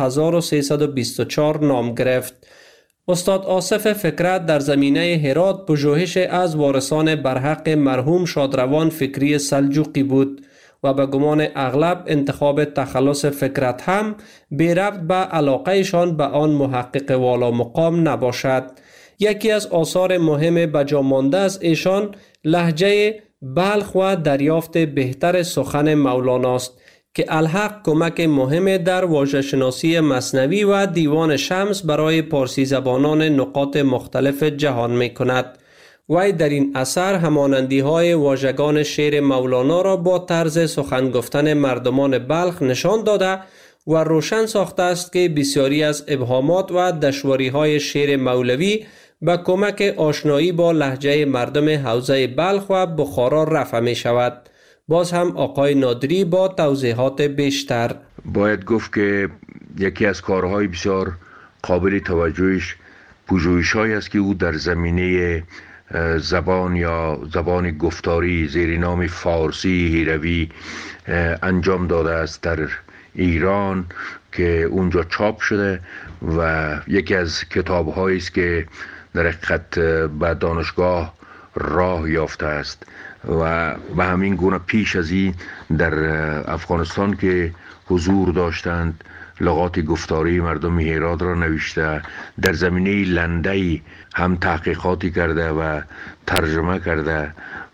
1324 نام گرفت. استاد آصف فکرت در زمینه هرات پژوهش از وارثان برحق مرحوم شادروان فکری سلجوقی بود و به گمان اغلب انتخاب تخلص فکرت هم بی ربط به علاقهشان به آن محقق والا مقام نباشد. یکی از آثار مهم بجا مانده از ایشان لهجه بلخ و دریافت بهتر سخن مولاناست که الحق کمک مهم در واژه‌شناسی مثنوی و دیوان شمس برای پارسی زبانان نقاط مختلف جهان می کند. وی در این اثر همانندی های واژگان شعر مولانا را با طرز سخن گفتن مردمان بلخ نشان داده و روشن ساخته است که بسیاری از ابهامات و دشواری های شعر مولوی با کمک آشنایی با لهجه مردم حوزه بلخ و بخارا رفع می شود. باز هم آقای نادری با توضیحات بیشتر. باید گفت که یکی از کارهای بسیار قابل توجهش پژوهش‌هایی است که او در زمینه زبان یا زبان گفتاری زیر نام فارسی هروی انجام داده است در ایران که اونجا چاپ شده و یکی از کتاب‌هایی است که در حقیقت به دانشگاه راه یافته است و به همین گونه پیش از این در افغانستان که حضور داشتند لغات گفتاری مردم هرات را نوشته، در زمینه لنده‌ای هم تحقیقاتی کرده و ترجمه کرده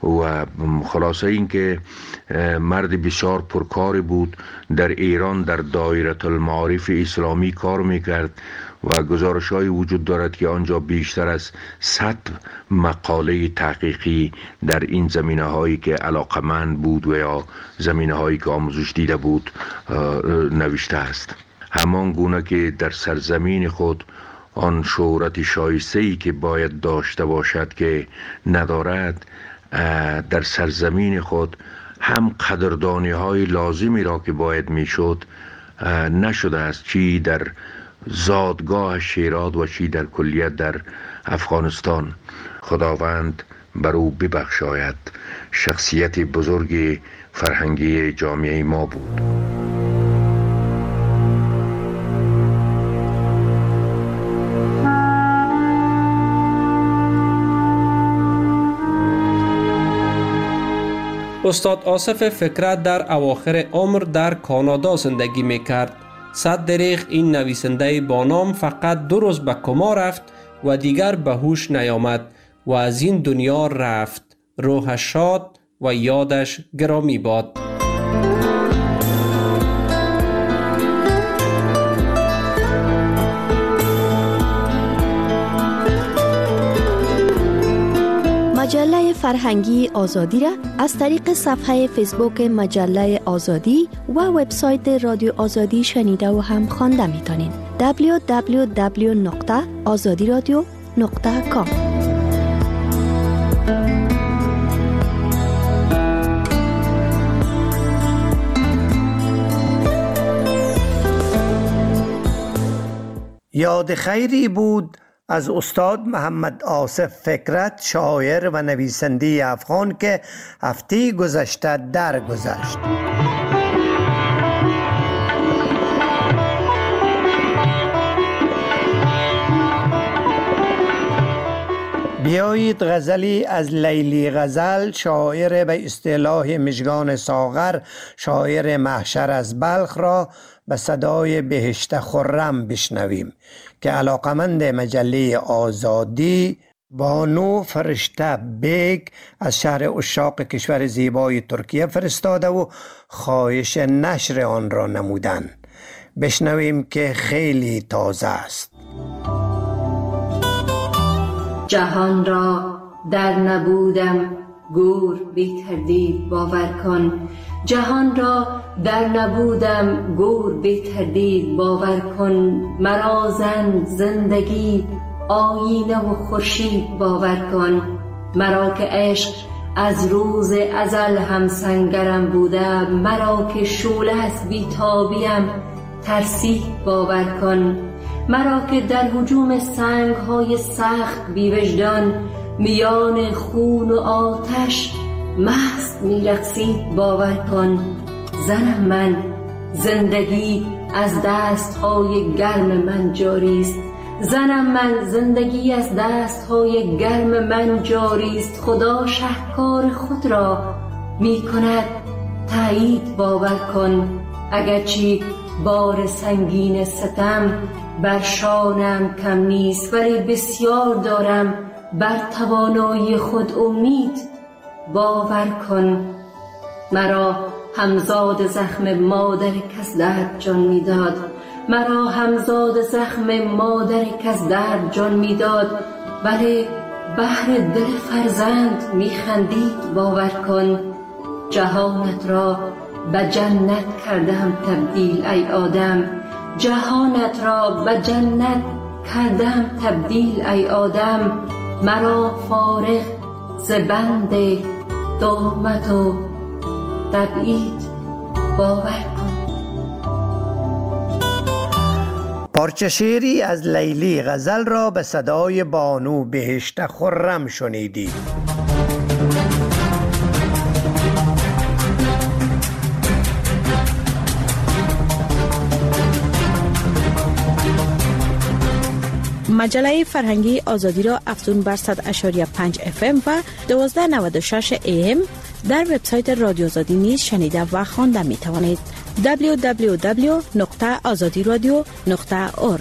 و خلاصه این که مرد بسیار پرکاری بود. در ایران در دایره المعارف اسلامی کار میکرد و گزارش های وجود دارد که آنجا بیشتر از 100 مقاله تحقیقی در این زمینه هایی که علاقمند بود و یا زمینه هایی که آموزش دیده بود نوشته است. همان گونه که در سرزمین خود آن شهرت شایسته‌ای که باید داشته باشد که ندارد، در سرزمین خود هم قدردانی های لازمی را که باید میشد نشده است، چی در زادگاه شیراد و چی در کلیت در افغانستان. خداوند بر او ببخشاید. شخصیت بزرگ فرهنگی جامعه ما بود. استاد آصف فکرت در اواخر عمر در کانادا زندگی میکرد. صد دریغ این نویسنده با نام فقط 2 روز به کما رفت و دیگر به هوش نیامد و از این دنیا رفت. روحش شاد و یادش گرامی باد. مجله فرهنگی آزادی را از طریق صفحه فیسبوک مجله آزادی و وبسایت رادیو آزادی شنیده و هم خوانده میتونین. www.azadiradio.com. یاد خیری بود از استاد محمد آصف فکرت، شاعر و نویسنده افغان که هفته گذشته درگذشت. بیایید غزلی از لیلی غزل، شاعر به اصطلاح مژگان ساغر، شاعر محشر از بلخ را به صدای بهشت خرم بشنویم که علاقمند مجله آزادی بانو فرشته بیگ از شهر عشاق کشور زیبای ترکیه فرستاده و خواهش نشر آن را نمودند. بشنویم که خیلی تازه است. جهان را در نبودم گور بی تردید باور کن. جهان را در نبودم گور بی تردید باور کن. مرا زن زندگی آینه و خورشید باور کن. مرا که عشق از روز ازل هم سنگرم بوده، مرا که شعله از بیتابیم ترسید باور کن. مرا که در هجوم سنگ های سخت بی وجدان میان خون و آتش مست میرقصید باور کن. زنم من زندگی از دست های گرم من جاری است. زنم من زندگی از دست های گرم من جاری است. خدا شهکار خود را می کند تایید باور کن. اگرچه بار سنگین ستم بر شانم کم نیست، ولی بسیار دارم بر توانایی خود امید باور کن. مرا همزاد زخم مادر کس درد جان میداد. مرا همزاد زخم مادر کس درد جان میداد، ولی بهر دل فرزند میخندید باور کن. جهانت را به جنت کردم تبدیل ای آدم. جهانت را به جنت کردم تبدیل ای آدم. مرا فارغ ز بند تهمت و تبعید باور کن. پارچه شعری از لیلی غزل را به صدای بانو بهشت خرم شنیدید. مجله فرهنگی آزادی را افزون بر 100.5 FM و 1296 AM در وبسایت رادیو آزادی نیز شنیده و خوانده می توانید. www.azadiradio.org.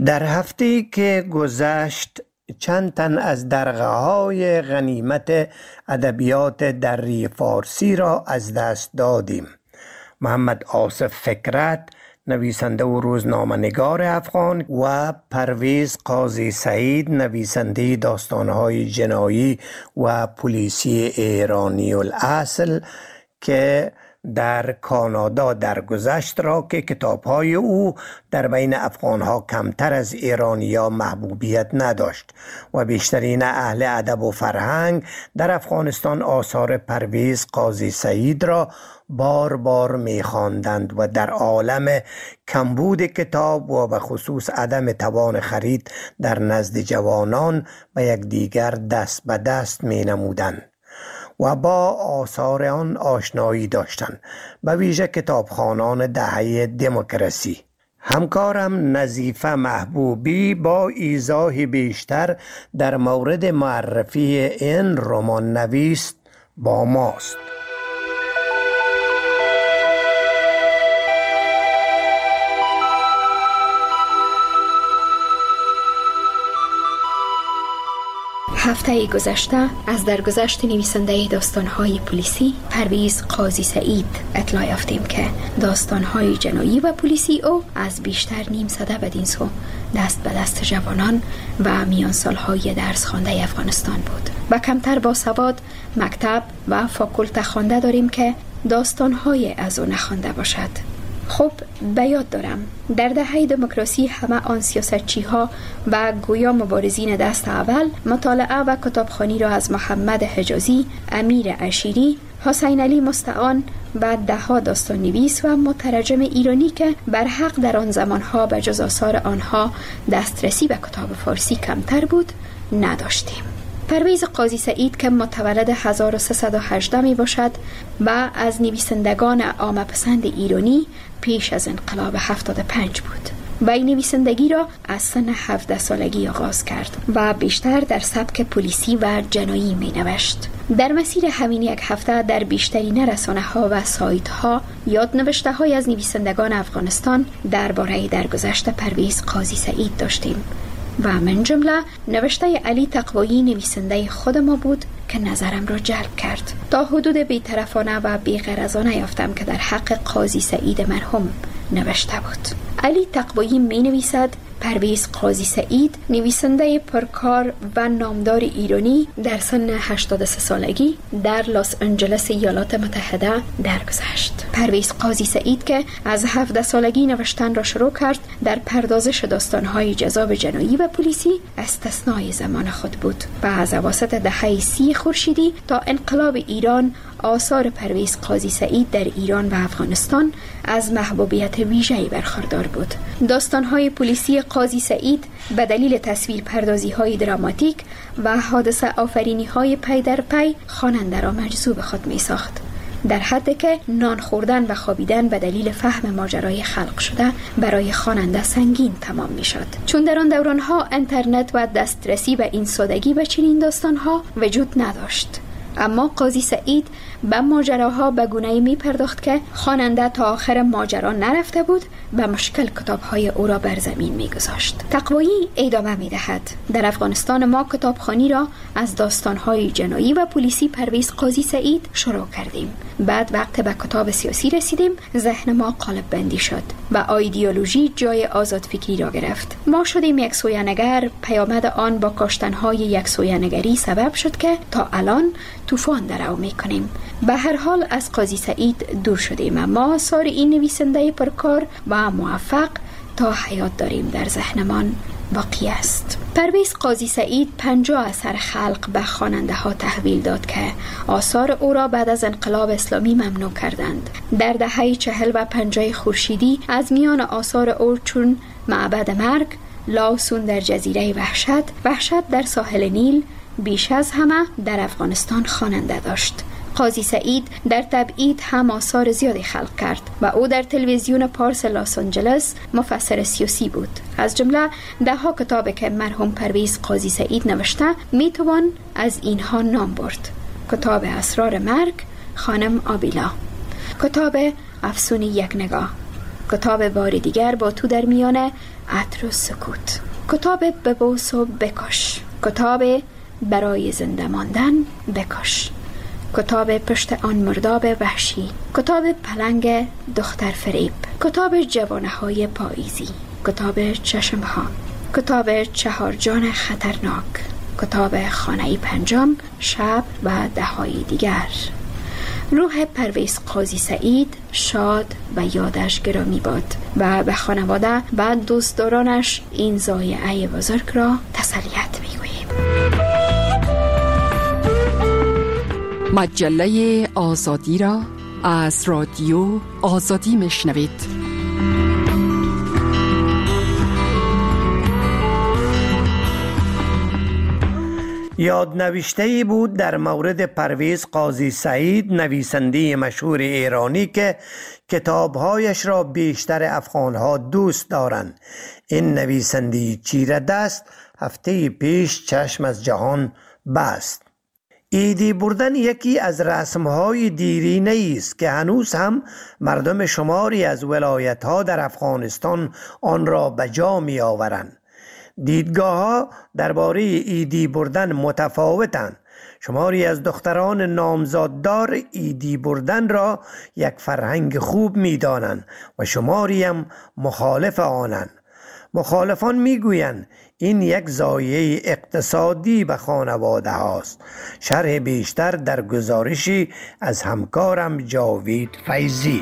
در هفته که گذشت چند تن از درغه های غنیمت ادبیات دری فارسی را از دست دادیم. محمد آصف فکرت، نویسنده و روزنامه‌نگار افغان، و پرویز قاضی سعید، نویسنده داستان‌های جنایی و پلیسی ایرانی الاصل که در کانادا درگذشت را که کتاب‌های او در بین افغان‌ها کمتر از ایرانی‌ها محبوبیت نداشت و بیشترین اهل ادب و فرهنگ در افغانستان آثار پرویز قاضی سعید را بار بار می‌خواندند و در عالم کمبود کتاب و به خصوص عدم توان خرید در نزد جوانان به یکدیگر دست به دست می‌نمودند و با آثار آن آشنایی داشتند، به ویژه کتابخوانان دهه دموکراسی. همکارم نظیفه محبوبی با ایضاح بیشتر در مورد معرفی این رمان نویس با ماست. هفته گذشته از درگذشت نویسنده داستان‌های پلیسی پرویز قاضی سعید اطلاع یافتیم که داستان‌های جنایی و پلیسی او از بیشتر نیم سده بدین سو دست به دست جوانان و میان سال‌های درس خوانده افغانستان بود و کمتر با سواد مکتب و فاکولته خوانده داریم که داستان‌های از او نخوانده باشد. خب به یاد دارم در دهه دموکراسی همه آن سیاستچی‌ها و گویا مبارزین دست اول مطالعه و کتابخوانی را از محمد حجازی، امیر عشیری، حسین علی مستعان و ده‌ها داستان نویس و مترجم ایرانی که بر حق در آن زمانها به جز آثار آنها دسترسی به کتاب فارسی کمتر بود نداشتیم. پرویز قاضی سعید که متولد 1318 می باشد و از نویسندگان عامه پسند ایرانی پیش از انقلاب 75 بود و این نویسندگی را از سن 17 سالگی آغاز کرد و بیشتر در سبک پلیسی و جنایی می نوشت. در مسیر همین یک هفته در بیشترین رسانه‌ها و سایت‌ها یادنوشته‌های از نویسندگان افغانستان درباره درگذشت پرویز قاضی سعید داشتیم و من جمله نوشته علی تقوایی نویسنده خود ما بود که نظرم را جلب کرد. تا حدود بی‌طرفانه و بی‌غرضانه یافتم که در حق قاضی سعید مرحوم نوشته بود. علی تقوایی می نویسد پرویز قاضی سعید نویسنده پرکار و نامدار ایرانی در سن 83 سالگی در لس آنجلس ایالات متحده درگذشت. پرویز قاضی سعید که از 17 سالگی نوشتن را شروع کرد در پردازش داستان‌های جذاب جنایی و پلیسی استثنای زمان خود بود و از اواسط دهه 30 خورشیدی تا انقلاب ایران آثار پرویز قاضی سعید در ایران و افغانستان از محبوبیت ویژه‌ای برخوردار بود. داستان‌های پلیسی قاضی سعید به دلیل تصویر پردازی‌های دراماتیک و حادثه آفرینی‌های پی در پی خواننده را مجذوب خود می‌ساخت، در حدی که نان خوردن و خوابیدن به دلیل فهم ماجرای خلق شده برای خواننده سنگین تمام می‌شد. چون در آن دوران‌ها اینترنت و دسترسی به این سادگی به چنین داستان‌ها وجود نداشت، اما قاضی سعید به ماجراها به گونه‌ای می پرداخت که خواننده تا آخر ماجرا نرفته بود به مشکل کتاب‌های او را بر زمین می گذاشت. تقوایی ادامه می دهد. در افغانستان ما کتابخوانی را از داستان‌های جنایی و پلیسی پرویز قاضی سعید شروع کردیم. بعد وقت به کتاب سیاسی رسیدیم، ذهن ما قالب بندی شد و ایدئولوژی جای آزاد فکری را گرفت. ما شدیم یک سویه‌نگر، پیامد آن با کاشتن‌های یک سویه‌نگری سبب شد که تا الان طوفان درو می‌کنیم. به هر حال از قاضی سعید دور شدیم، اما آثار این نویسنده پرکار و موفق تا حیات داریم در ذهنمان باقی است. پرویز قاضی سعید 50 اثر خلق به خواننده ها تحویل داد که آثار او را بعد از انقلاب اسلامی ممنوع کردند. در دهه 40 و 50 خورشیدی از میان آثار او چون معبد مرگ، لاوسون در جزیره وحشت در ساحل نیل بیش از همه در افغانستان خواننده داشت. قاضی سعید در تبعید هم آثار زیادی خلق کرد و او در تلویزیون پارس لس آنجلس مفسر سیاسی بود. از جمله 10 کتابی که مرحوم پرویز قاضی سعید نوشته میتوان از اینها نام برد: کتاب اسرار مرگ خانم آبیلا، کتاب افسون یک نگاه، کتاب بار دیگر با تو در میانه عطر و سکوت. کتاب ببوس و بکش. کتاب برای زنده ماندن بکش. کتاب پشت آن مرداب وحشی. کتاب پلنگ دختر فریب. کتاب جوانه های پاییزی. کتاب چشم ها. کتاب چهار جان خطرناک. کتاب خانه پنجم، شب و دههای دیگر. روح پرویز قاضی سعید شاد و یادش گرامی باد و به خانواده و دوستدارانش این ضایعه بزرگ را تسلیت می‌گوییم. مجله آزادی را از رادیو آزادی میشنوید. یادنوشته‌ای بود در مورد پرویز قاضی سعید، نویسنده مشهور ایرانی که کتابهایش را بیشتر افغانها دوست دارند. این نویسنده چیره دست هفته پیش چشم از جهان بست. عیدی بردن یکی از رسمهای دیرینه است که هنوز هم مردم شماری از ولایت‌ها در افغانستان آن را به جا می آورند. دیدگاه‌ها درباره عیدی بردن متفاوتند. شماری از دختران نامزاددار عیدی بردن را یک فرهنگ خوب می‌دانند و شماری هم مخالف آنند. مخالفان میگویند این یک ضایعه اقتصادی به خانواده هاست. شرح بیشتر در گزارشی از همکارم جاوید فیضی.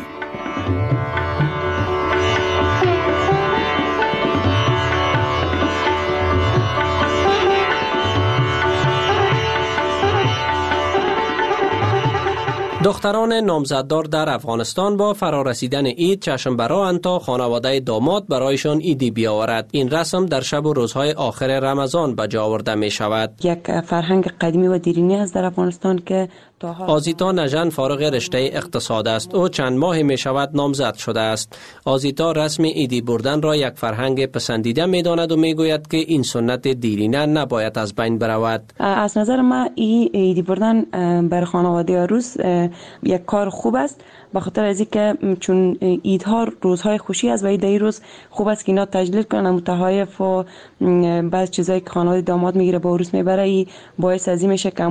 دختران نامزددار در افغانستان با فرارسیدن عید چشم براند تا خانواده داماد برایشان عیدی بیاورد. این رسم در شب و روزهای آخر رمضان به جا آورده می شود. یک فرهنگ قدیمی و دیرینه است در افغانستان که آزیتا نژن فارغ رشته اقتصاد است. او چند ماه می شود نامزد شده است. آزیتا رسم عیدی بردن را یک فرهنگ پسندیده می داند و می گوید که این سنت دیرینه نباید از بین برود. از نظر من عیدی بردن بر خانواده عروس یک کار خوب است، به خاطر از اینکه چون عیدها روزهای خوشی است و این روز خوب است که اینا تجلیل کنن، متحایف و بعض چیزایی که خانواده داماد میگیره با عروس میبره، باعث از این میشه که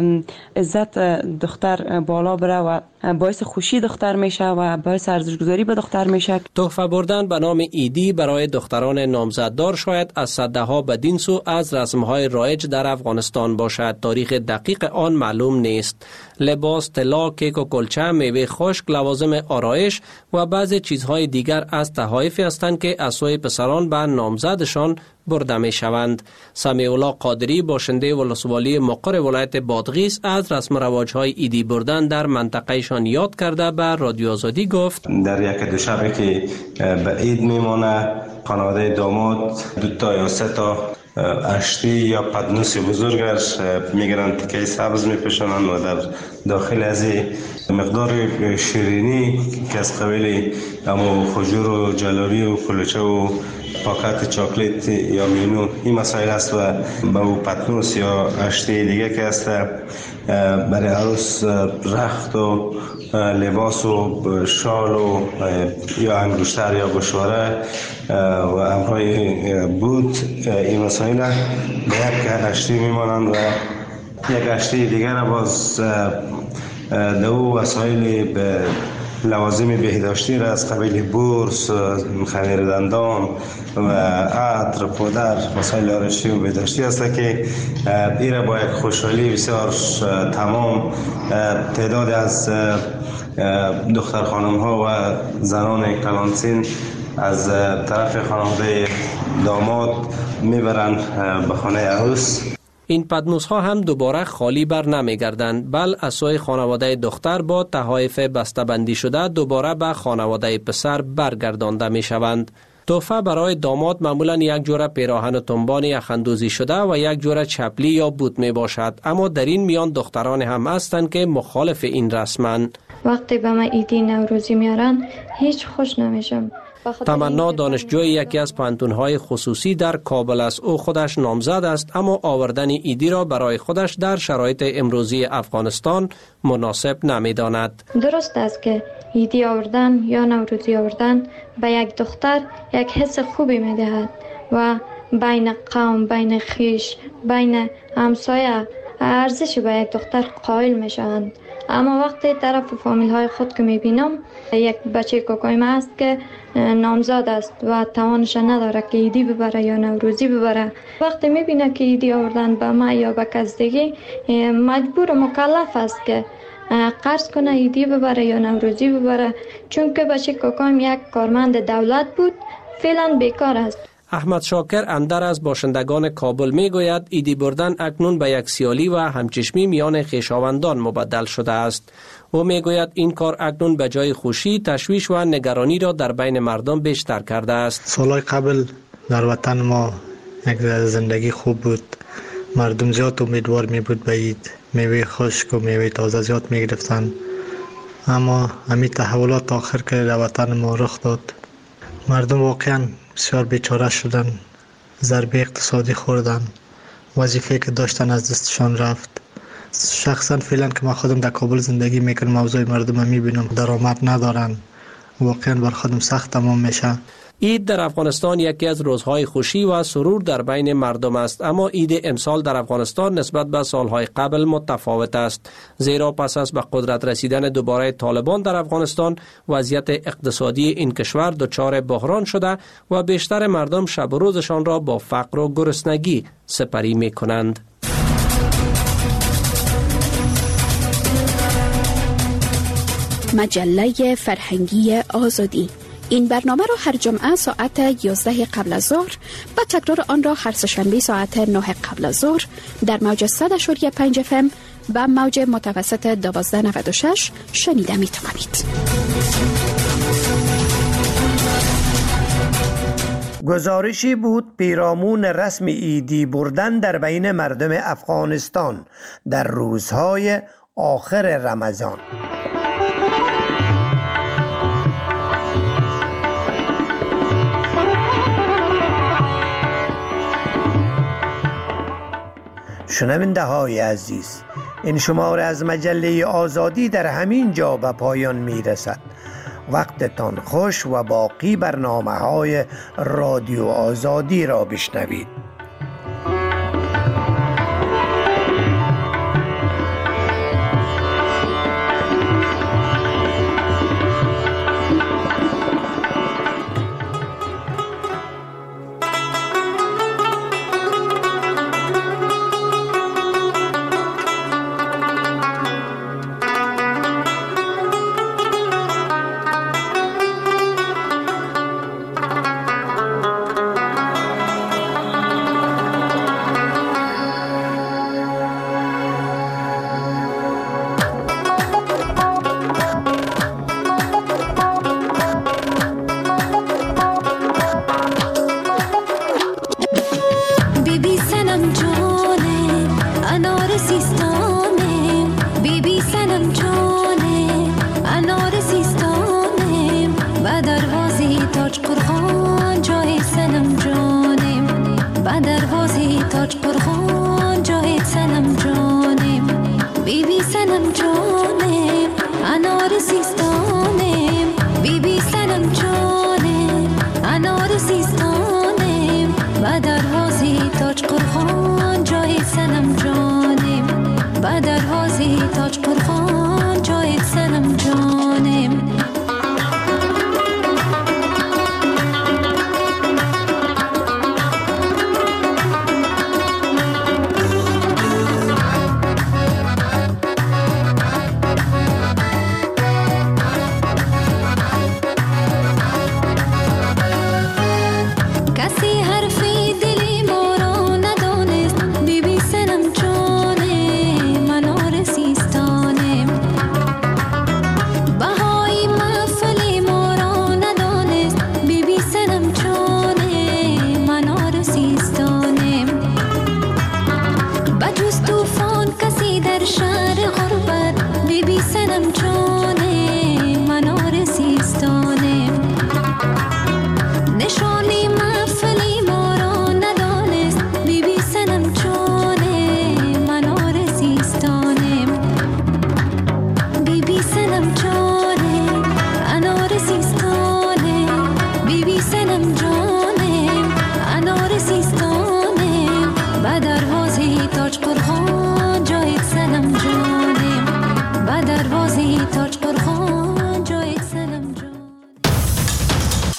عزت دختر بالا بره و باعث خوشی دختر میشه و باعث ارزش‌گذاری به دختر میشه. تحفه بردن به نام عیدی برای دختران نامزددار شاید از سده‌ها بدین سو از رسم‌های رایج در افغانستان باشد. تاریخ دقیق آن معلوم نیست. لباس، طلا، کیک و کلچه، میوه خشک، لوازم آرایش و بعضی چیزهای دیگر از تحایفی هستند که از سوی پسران به نامزدشان برده می شوند. سمیع الله قادری باشنده ولسوالی مقر ولایت بادغیس از رسم و رواج‌های عیدی بردن در منطقهشان یاد کرده به رادیو آزادی گفت: در یک دو شبی که به عید میمانه، خانواده داماد 2 تا یا 3 تا اشتی یا پدنوس بزرگش میگیرن، تکه سبز میپوشونن و در داخل از مقدار شیرینی که از قبیل خجور و جلابی و کلوچه و پاکت چاکلیت یا مینو این مسائل است و به او پتنوس یا اشتی دیگه که است برای عروس رخت و لباس و شال و یا انگشتر یا گوشواره و امرای بود، این مسائل به یک اشتی میمانند و یک اشتی دیگر باز دو وسایل به لوازم بهداشتی را از قبیل بورس، خمیر دندان و عطر، پودر، وسایل آرایشی و بهداشتی است که این را با یک خوشحالی بسیار تمام تعداد از دختر خانم ها و زنان کلانسین از طرف خانواده داماد میبرند به خانه عروس. این پدنوس ها هم دوباره خالی بر نمی گردند، بل از سوی خانواده دختر با تحایف بسته‌بندی شده دوباره به خانواده پسر برگردانده می شوند. تحفه برای داماد معمولا یک جوره پیراهن و تنبان یخ‌اندوزی شده و یک جوره چپلی یا بوت می باشد، اما در این میان دختران هم هستند که مخالف این رسمند. وقتی به من عیدی نوروزی میارن هیچ خوش نمیشم. تمنا دانشجوی یکی از پانتون‌های خصوصی در کابل است. او خودش نامزد است اما آوردن ایدی را برای خودش در شرایط امروزی افغانستان مناسب نمی‌داند. درست است که ایدی آوردن یا نوروزی آوردن به یک دختر یک حس خوبی می‌دهد و بین قوم، بین خیش، بین همسایه ارزشی به یک دختر قائل میشوند. اما وقتی طرف فامیل های خود که میبینم، یک بچه کوکایم است که نامزد است و توانش نداره که ایدی ببره یا نوروزی ببره، وقتی میبینه که ایدی آوردن به ما یا به کس دیگه، مجبور مکلف است که قرض کنه ایدی ببره یا نوروزی ببره، چون که بچه کوکایم یک کارمند دولت بود، فعلا بیکار است. احمد شاکر اندر از باشندگان کابل می گوید ایدی بردن اکنون به یک سیالی و همچشمی میان خویشاوندان مبدل شده است. او می گوید این کار اکنون به جای خوشی تشویش و نگرانی را در بین مردم بیشتر کرده است. سالهای قبل در وطن ما یک زندگی خوب بود، مردم زیاد امیدوار می بود به عید، میوه خشک و میوه تازه زیاد می گرفتن، اما همین تحولات آخر که در وطن ما رخ داد، مردم واقعا بسیار بیچاره شدن، ضربه اقتصادی خوردن، وظیفه که داشتن از دستشان رفت. شخصا فعلا که من خودم در کابل زندگی میکنم، موضوع مردم میبینم درآمد ندارن، واقعا بر خودم سخت تمام میشه. عید در افغانستان یکی از روزهای خوشی و سرور در بین مردم است، اما عید امسال در افغانستان نسبت به سالهای قبل متفاوت است، زیرا پس از به قدرت رسیدن دوباره طالبان در افغانستان وضعیت اقتصادی این کشور دچار بحران شده و بیشتر مردم شب و روزشان را با فقر و گرسنگی سپری می کنند. مجله فرهنگی آزادی. این برنامه را هر جمعه ساعت 11 قبل از ظهر و تکرار آن را هر سه‌شنبه ساعت 9 قبل از ظهر در موج 100.5 FM و موج متوسط 1296 شنیده می توانید. گزارشی بود پیرامون رسم ایدی بردن در بین مردم افغانستان در روزهای آخر رمضان. شنونده های عزیز، این شماره از مجله آزادی در همین جا به پایان می رسد. وقتتان خوش و باقی برنامه های رادیو آزادی را بشنوید. Anor sistane, anor sistane, badar